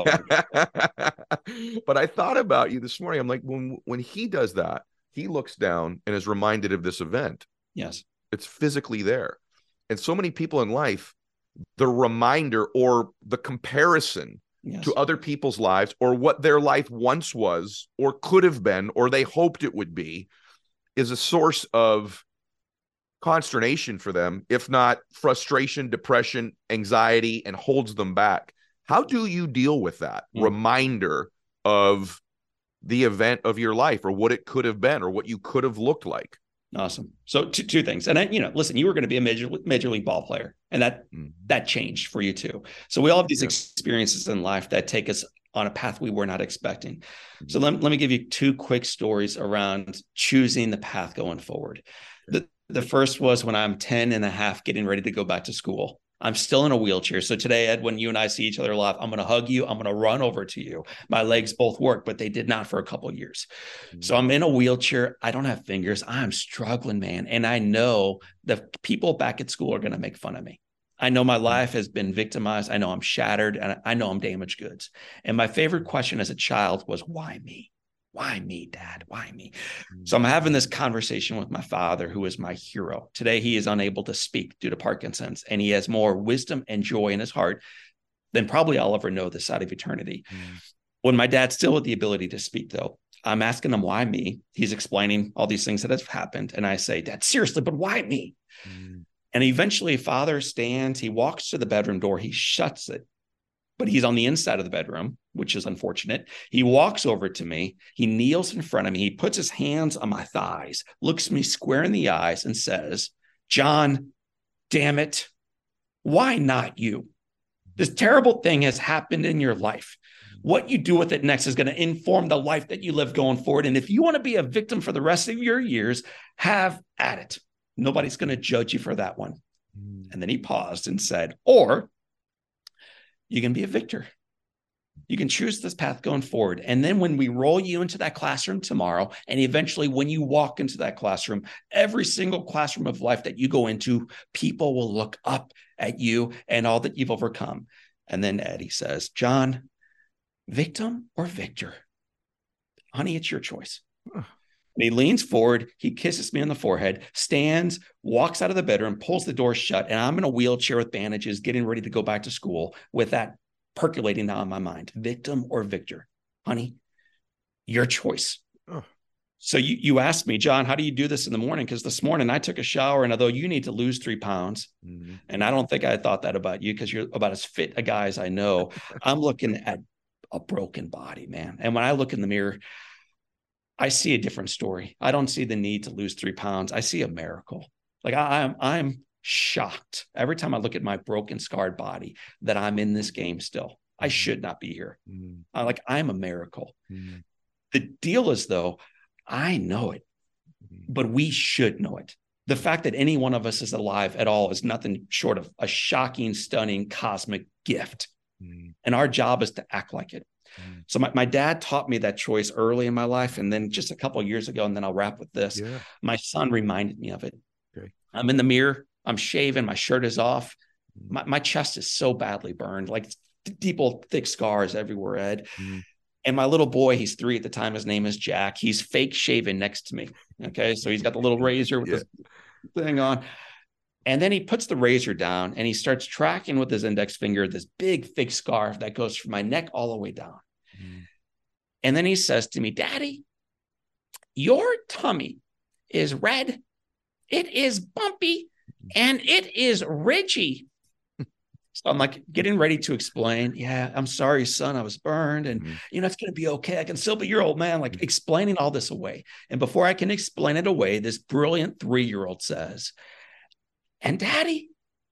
B: But I thought about you this morning. I'm like, when he does that, he looks down and is reminded of this event. It's physically there. And so many people in life, the reminder or the comparison to other people's lives or what their life once was or could have been or they hoped it would be is a source of consternation for them, if not frustration, depression, anxiety, and holds them back. How do you deal with that reminder of the event of your life or what it could have been or what you could have looked like?
C: Awesome. So two things. And listen, you were going to be a major league ball player, and that changed for you too. So we all have these experiences in life that take us on a path we were not expecting. So let me give you two quick stories around choosing the path going forward. The first was when I'm 10 and a half, getting ready to go back to school. I'm still in a wheelchair. So today, Ed, when you and I see each other live, I'm going to hug you. I'm going to run over to you. My legs both work, but they did not for a couple of years. So I'm in a wheelchair. I don't have fingers. I'm struggling, man. And I know the people back at school are going to make fun of me. I know my life has been victimized. I know I'm shattered, and I know I'm damaged goods. And my favorite question as a child was, why me? Why me, Dad? Why me? So I'm having this conversation with my father, who is my hero. Today, he is unable to speak due to Parkinson's, and he has more wisdom and joy in his heart than probably I'll ever know this side of eternity. When my dad still had the ability to speak, though, I'm asking him, why me? He's explaining all these things that have happened. And I say, Dad, seriously, but why me? And eventually, father stands, he walks to the bedroom door, he shuts it. But he's on the inside of the bedroom, which is unfortunate. He walks over to me. He kneels in front of me. He puts his hands on my thighs, looks me square in the eyes and says, John, damn it. Why not you? This terrible thing has happened in your life. What you do with it next is going to inform the life that you live going forward. And if you want to be a victim for the rest of your years, have at it. Nobody's going to judge you for that one. And then he paused and said, or you can be a victor. You can choose this path going forward. And then when we roll you into that classroom tomorrow, and eventually when you walk into that classroom, every single classroom of life that you go into, people will look up at you and all that you've overcome. And then Eddie says, John, victim or victor? Honey, it's your choice. And he leans forward, he kisses me on the forehead, stands, walks out of the bedroom, pulls the door shut, and I'm in a wheelchair with bandages, getting ready to go back to school with that percolating now in my mind. Victim or victor? Honey, your choice. Oh. So you asked me, John, how do you do this in the morning? Because this morning I took a shower, and although you need to lose 3 pounds, and I don't think I thought that about you because you're about as fit a guy as I know, I'm looking at a broken body, man. And when I look in the mirror, I see a different story. I don't see the need to lose 3 pounds. I see a miracle. Like I'm shocked every time I look at my broken, scarred body that I'm in this game still. I should not be here. I'm a miracle. The deal is, though, I know it, but we should know it. The fact that any one of us is alive at all is nothing short of a shocking, stunning, cosmic gift. And our job is to act like it. So my dad taught me that choice early in my life. And then just a couple of years ago, and then I'll wrap with this. Yeah. My son reminded me of it. Okay. I'm in the mirror. I'm shaving. My shirt is off. My chest is so badly burned, like deep, old, thick scars everywhere, Ed. And my little boy, he's 3 at the time. His name is Jack. He's fake shaving next to me. Okay. So he's got the little razor with this thing on. And then he puts the razor down and he starts tracking with his index finger this big, thick scarf that goes from my neck all the way down. And then he says to me, Daddy, your tummy is red, it is bumpy, and it is ridgy. So I'm like getting ready to explain, yeah, I'm sorry, son, I was burned. And, it's going to be okay. I can still be your old man, like explaining all this away. And before I can explain it away, this brilliant 3-year-old says, and Daddy,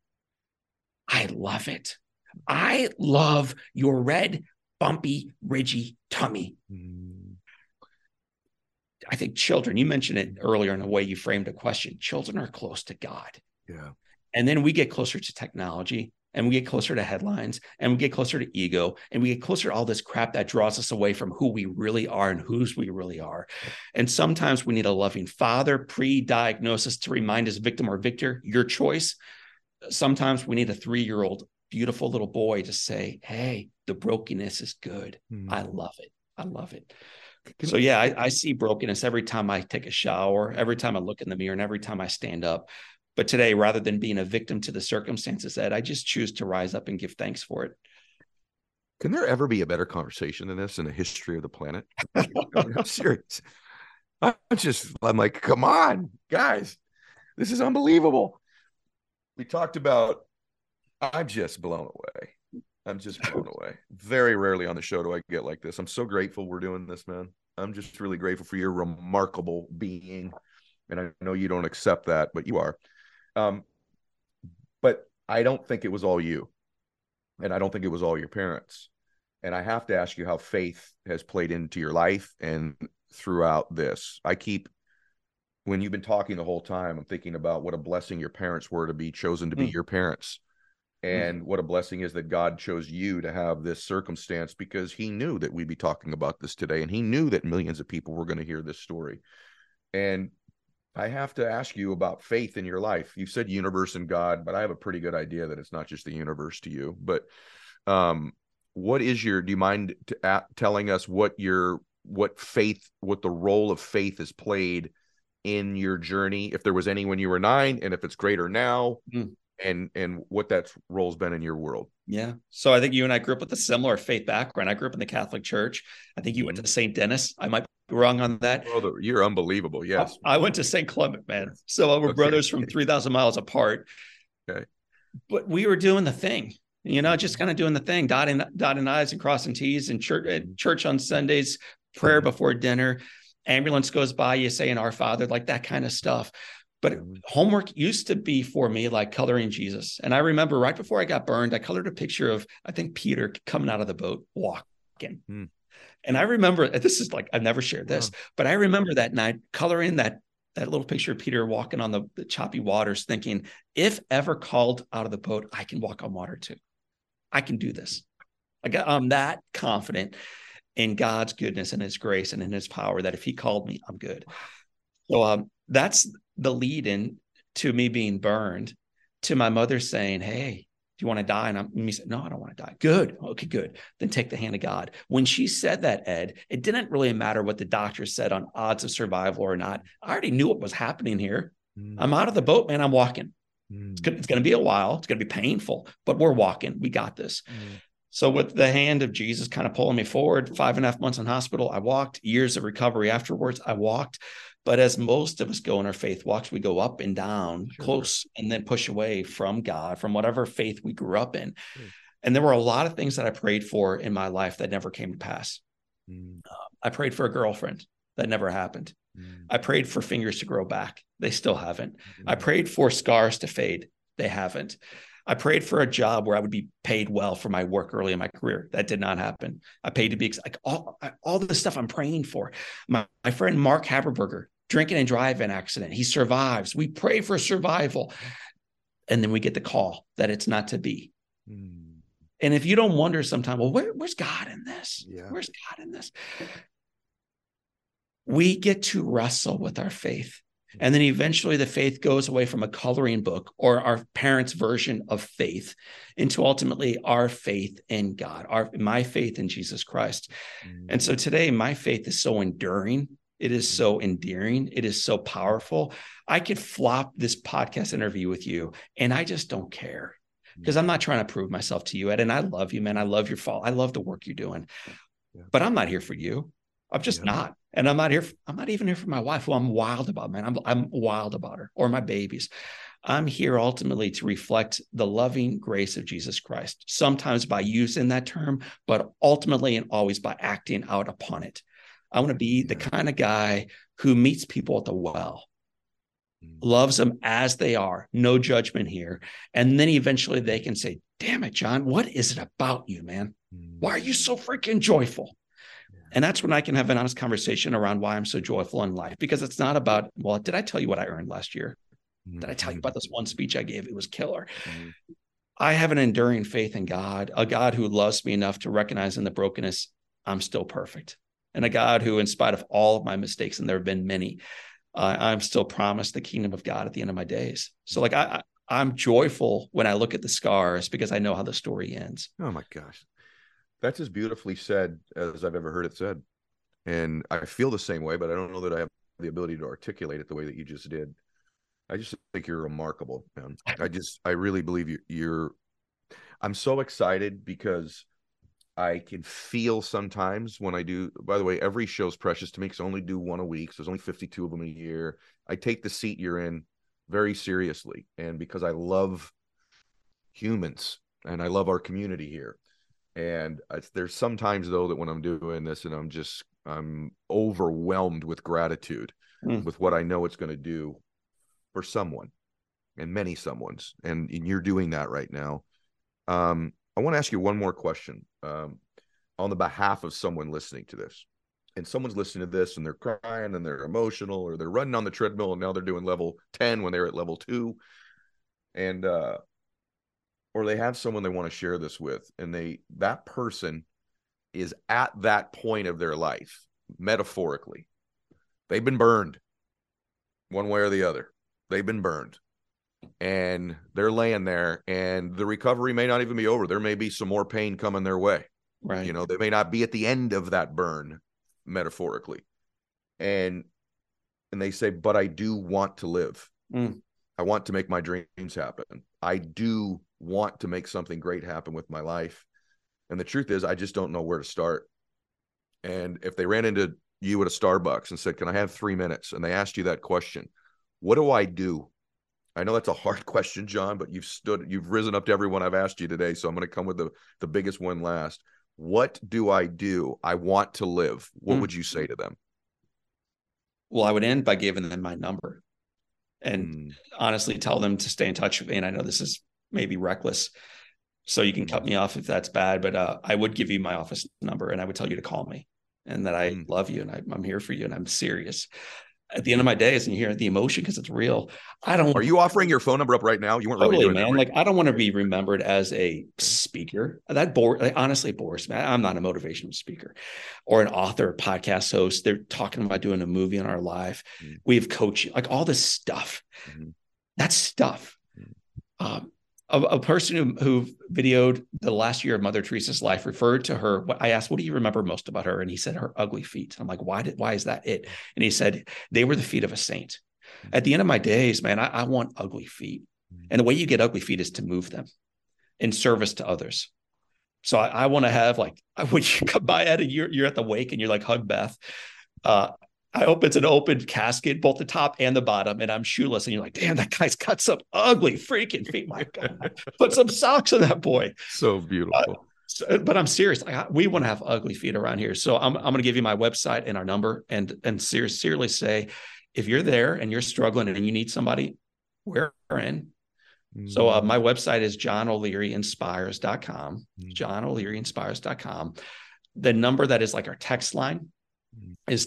C: I love it. I love your red, bumpy, ridgy tummy. I think children, you mentioned it earlier in the way you framed a question. Children are close to God. Yeah. And then we get closer to technology, and we get closer to headlines, and we get closer to ego, and we get closer to all this crap that draws us away from who we really are and whose we really are. And sometimes we need a loving father pre-diagnosis to remind us, victim or victor, your choice. Sometimes we need a 3-year-old beautiful little boy to say, hey, the brokenness is good. I love it. I love it. So yeah, I see brokenness every time I take a shower, every time I look in the mirror, and every time I stand up. But today, rather than being a victim to the circumstances, Ed, I just choose to rise up and give thanks for it.
B: Can there ever be a better conversation than this in the history of the planet? I'm serious. I'm like, come on, guys, this is unbelievable. We talked about, I'm just blown away. I'm just blown away. Very rarely on the show do I get like this. I'm so grateful we're doing this, man. I'm just really grateful for your remarkable being. And I know you don't accept that, but you are. But I don't think it was all you. And I don't think it was all your parents. And I have to ask you how faith has played into your life and throughout this. When you've been talking the whole time, I'm thinking about what a blessing your parents were to be chosen to be your parents. And what a blessing is that God chose you to have this circumstance, because he knew that we'd be talking about this today. And he knew that millions of people were going to hear this story. And I have to ask you about faith in your life. You said universe and God, but I have a pretty good idea that it's not just the universe to you. But do you mind telling us what the role of faith has played in your journey? If there was any when you were 9, and if it's greater now, and what that role's been in your world.
C: Yeah. So I think you and I grew up with a similar faith background. I grew up in the Catholic Church. I think you went to St. Dennis. I might be wrong on that.
B: Oh, you're unbelievable. Yes.
C: I went to St. Clement, man. So we're brothers from 3,000 miles apart. Okay. But we were doing the thing, just kind of doing the thing, dotting I's and crossing T's, and church on Sundays, prayer before dinner, ambulance goes by, you say, Our Father, like that kind of stuff. But homework used to be for me like coloring Jesus. And I remember right before I got burned, I colored a picture of, I think, Peter coming out of the boat walking. And I remember, this is like, I've never shared this, but I remember that night coloring that little picture of Peter walking on the choppy waters, thinking, if ever called out of the boat, I can walk on water too. I can do this. I'm that confident in God's goodness and his grace and in his power that if he called me, I'm good. So that's the lead in to me being burned, to my mother saying, hey, do you want to die? And me said, no, I don't want to die. Good. Okay, good. Then take the hand of God. When she said that, Ed, it didn't really matter what the doctor said on odds of survival or not. I already knew what was happening here. I'm out of the boat, man. I'm walking. It's going to be a while. It's going to be painful, but we're walking. We got this. So with the hand of Jesus kind of pulling me forward, 5.5 months in hospital, I walked. Years of recovery afterwards, I walked. But as most of us go in our faith walks, we go up and down, close, and then push away from God, from whatever faith we grew up in. And there were a lot of things that I prayed for in my life that never came to pass. I prayed for a girlfriend. That never happened. I prayed for fingers to grow back. They still haven't. I prayed for scars to fade. They haven't. I prayed for a job where I would be paid well for my work early in my career. That did not happen. I paid to be like all the stuff I'm praying for. My friend Mark Haberberger, drinking and driving accident. He survives. We pray for survival. And then we get the call that it's not to be. And if you don't wonder sometime, well, where's God in this? Yeah. Where's God in this? We get to wrestle with our faith. And then eventually the faith goes away from a coloring book or our parents' version of faith into ultimately our faith in God, my faith in Jesus Christ. And so today my faith is so enduring. It is so endearing. It is so powerful. I could flop this podcast interview with you and I just don't care because I'm not trying to prove myself to you, Ed. And I love you, man. I love your fall. I love the work you're doing, but I'm not here for you. I'm just not. And I'm not even here for my wife, who I'm wild about, man. I'm wild about her, or my babies. I'm here ultimately to reflect the loving grace of Jesus Christ, sometimes by using that term, but ultimately and always by acting out upon it. I want to be the kind of guy who meets people at the well, loves them as they are, no judgment here. And then eventually they can say, damn it, John, what is it about you, man? Why are you so freaking joyful? And that's when I can have an honest conversation around why I'm so joyful in life, because it's not about, well, did I tell you what I earned last year? Did I tell you about this one speech I gave? It was killer. I have an enduring faith in God, a God who loves me enough to recognize in the brokenness, I'm still perfect. And a God who, in spite of all of my mistakes, and there have been many, I'm still promised the kingdom of God at the end of my days. So like I'm joyful when I look at the scars because I know how the story ends.
B: Oh my gosh. That's as beautifully said as I've ever heard it said. And I feel the same way, but I don't know that I have the ability to articulate it the way that you just did. I just think you're remarkable, man. I really believe I'm so excited because I can feel sometimes when I do, by the way, every show's precious to me because I only do one a week. So there's only 52 of them a year. I take the seat you're in very seriously. And because I love humans and I love our community here. And there's sometimes though that when I'm doing this and I'm overwhelmed with gratitude with what I know it's going to do for someone and many someones. And you're doing that right now. I want to ask you one more question on the behalf of someone listening to this. And someone's listening to this and they're crying and they're emotional, or they're running on the treadmill and now they're doing level 10 when they're at level 2. And, or they have someone they want to share this with, and that person is at that point of their life, metaphorically. They've been burned one way or the other. They've been burned. And they're laying there, and the recovery may not even be over. There may be some more pain coming their way.
C: Right.
B: You know, they may not be at the end of that burn, metaphorically. And they say, but I do want to live. I want to make my dreams happen. I do want to make something great happen with my life. And the truth is, I just don't know where to start. And if they ran into you at a Starbucks and said, can I have 3 minutes? And they asked you that question, what do I do? I know that's a hard question, John, but you've risen up to everyone I've asked you today. So I'm going to come with the biggest one last. What do? I want to live. What would you say to them?
C: Well, I would end by giving them my number and honestly tell them to stay in touch with me. And I know this is maybe reckless, so you can cut me off if that's bad, but I would give you my office number and I would tell you to call me and that I love you and I'm here for you and I'm serious. at the end of my days, and you hear the emotion because it's real. I don't.
B: Are you offering your phone number up right now? You weren't
C: Totally,
B: really doing
C: man.
B: that, right?
C: Like, I don't want to be remembered as a speaker. That honestly bores me. I'm not a motivational speaker or an author, podcast host. They're talking about doing a movie on our life.
B: Mm-hmm.
C: We have coaching, like all this stuff.
B: Mm-hmm.
C: That's stuff. A person who videoed the last year of Mother Teresa's life referred to her. I asked, what do you remember most about her? And he said, her ugly feet. I'm like, why is that it? And he said, they were the feet of a saint. At the end of my days, man, I want ugly feet. And the way you get ugly feet is to move them in service to others. So I want to have, like, when you come by at you're at the wake and you're like, hug Beth. I hope it's an open casket, both the top and the bottom, and I'm shoeless. And you're like, damn, that guy's got some ugly freaking feet. My God, put some socks on that boy.
B: So beautiful.
C: But I'm serious. We want to have ugly feet around here. So I'm going to give you my website and our number, and seriously say, if you're there and you're struggling and you need somebody, we're in. So my website is johnolearyinspires.com, johnolearyinspires.com. The number that is like our text line is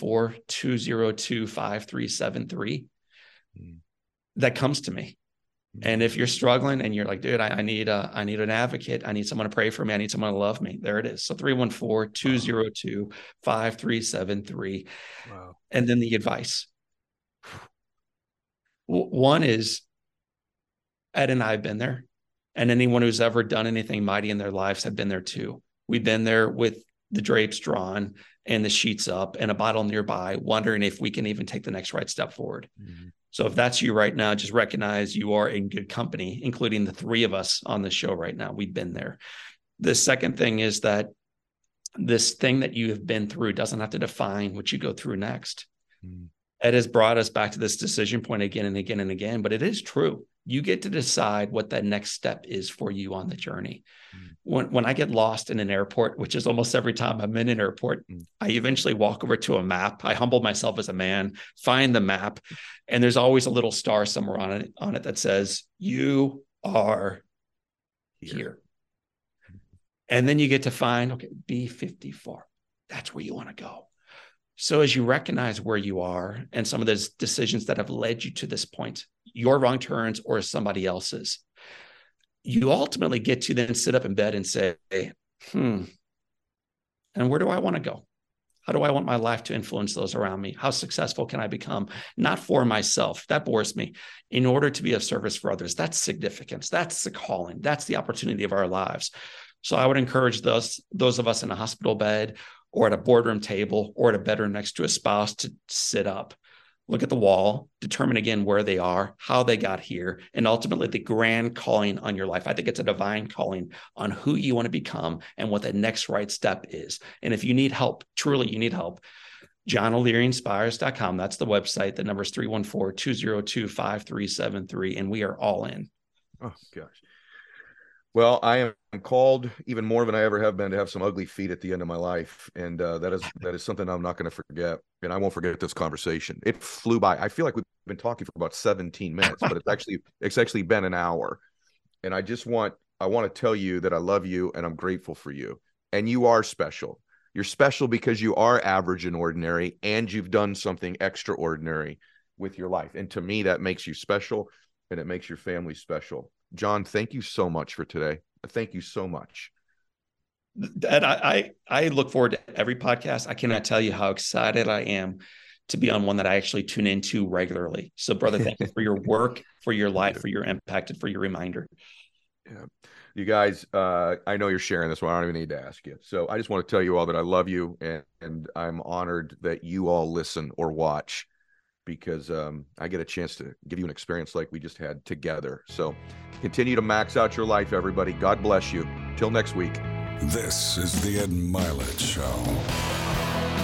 C: 314-202-5373. That comes to me. And if you're struggling and you're like, dude, I need an advocate. I need someone to pray for me. I need someone to love me. There it is. So 314-202-5373. Wow. And then the advice. One is, Ed and I have been there, and anyone who's ever done anything mighty in their lives have been there too. We've been there with the drapes drawn and the sheets up and a bottle nearby, wondering if we can even take the next right step forward. So if that's you right now, just recognize you are in good company, including the three of us on the show right now. We've been there. The second thing is that this thing that you have been through doesn't have to define what you go through next. Ed has brought us back to this decision point again and again and again, but it is true. You get to decide what that next step is for you on the journey. When I get lost in an airport, which is almost every time I'm in an airport, I eventually walk over to a map. I humble myself as a man, find the map, and there's always a little star somewhere on it that says, you are here. And then you get to find, okay, B54. That's where you want to go. So as you recognize where you are and some of those decisions that have led you to this point, your wrong turns or somebody else's, you ultimately get to then sit up in bed and say, and where do I want to go? How do I want my life to influence those around me? How successful can I become? Not for myself. That bores me. In order to be of service for others. That's significance. That's the calling. That's the opportunity of our lives. So I would encourage those of us in a hospital bed or at a boardroom table or at a bedroom next to a spouse to sit up, look at the wall, determine again where they are, how they got here, and ultimately the grand calling on your life. I think it's a divine calling on who you want to become and what the next right step is. And if you need help, truly you need help, johnolearyinspires.com. That's the website. The number is 314-202-5373, and we are all in.
B: Oh, gosh. Well, I am called even more than I ever have been to have some ugly feet at the end of my life. And that is something I'm not going to forget. And I won't forget this conversation. It flew by. I feel like we've been talking for about 17 minutes, but it's actually been an hour. And I want to tell you that I love you and I'm grateful for you. And you are special. You're special because you are average and ordinary, and you've done something extraordinary with your life. And to me, that makes you special, and it makes your family special. John, thank you so much for today. Thank you so much.
C: And I look forward to every podcast. I cannot tell you how excited I am to be on one that I actually tune into regularly. So, brother, thank you for your work, for your life, for your impact, and for your reminder.
B: Yeah. You guys, I know you're sharing this one. I don't even need to ask you. So I just want to tell you all that I love you, and I'm honored that you all listen or watch, because I get a chance to give you an experience like we just had together. So continue to max out your life, everybody. God bless you. Till next week.
A: This is the Ed Milet Show.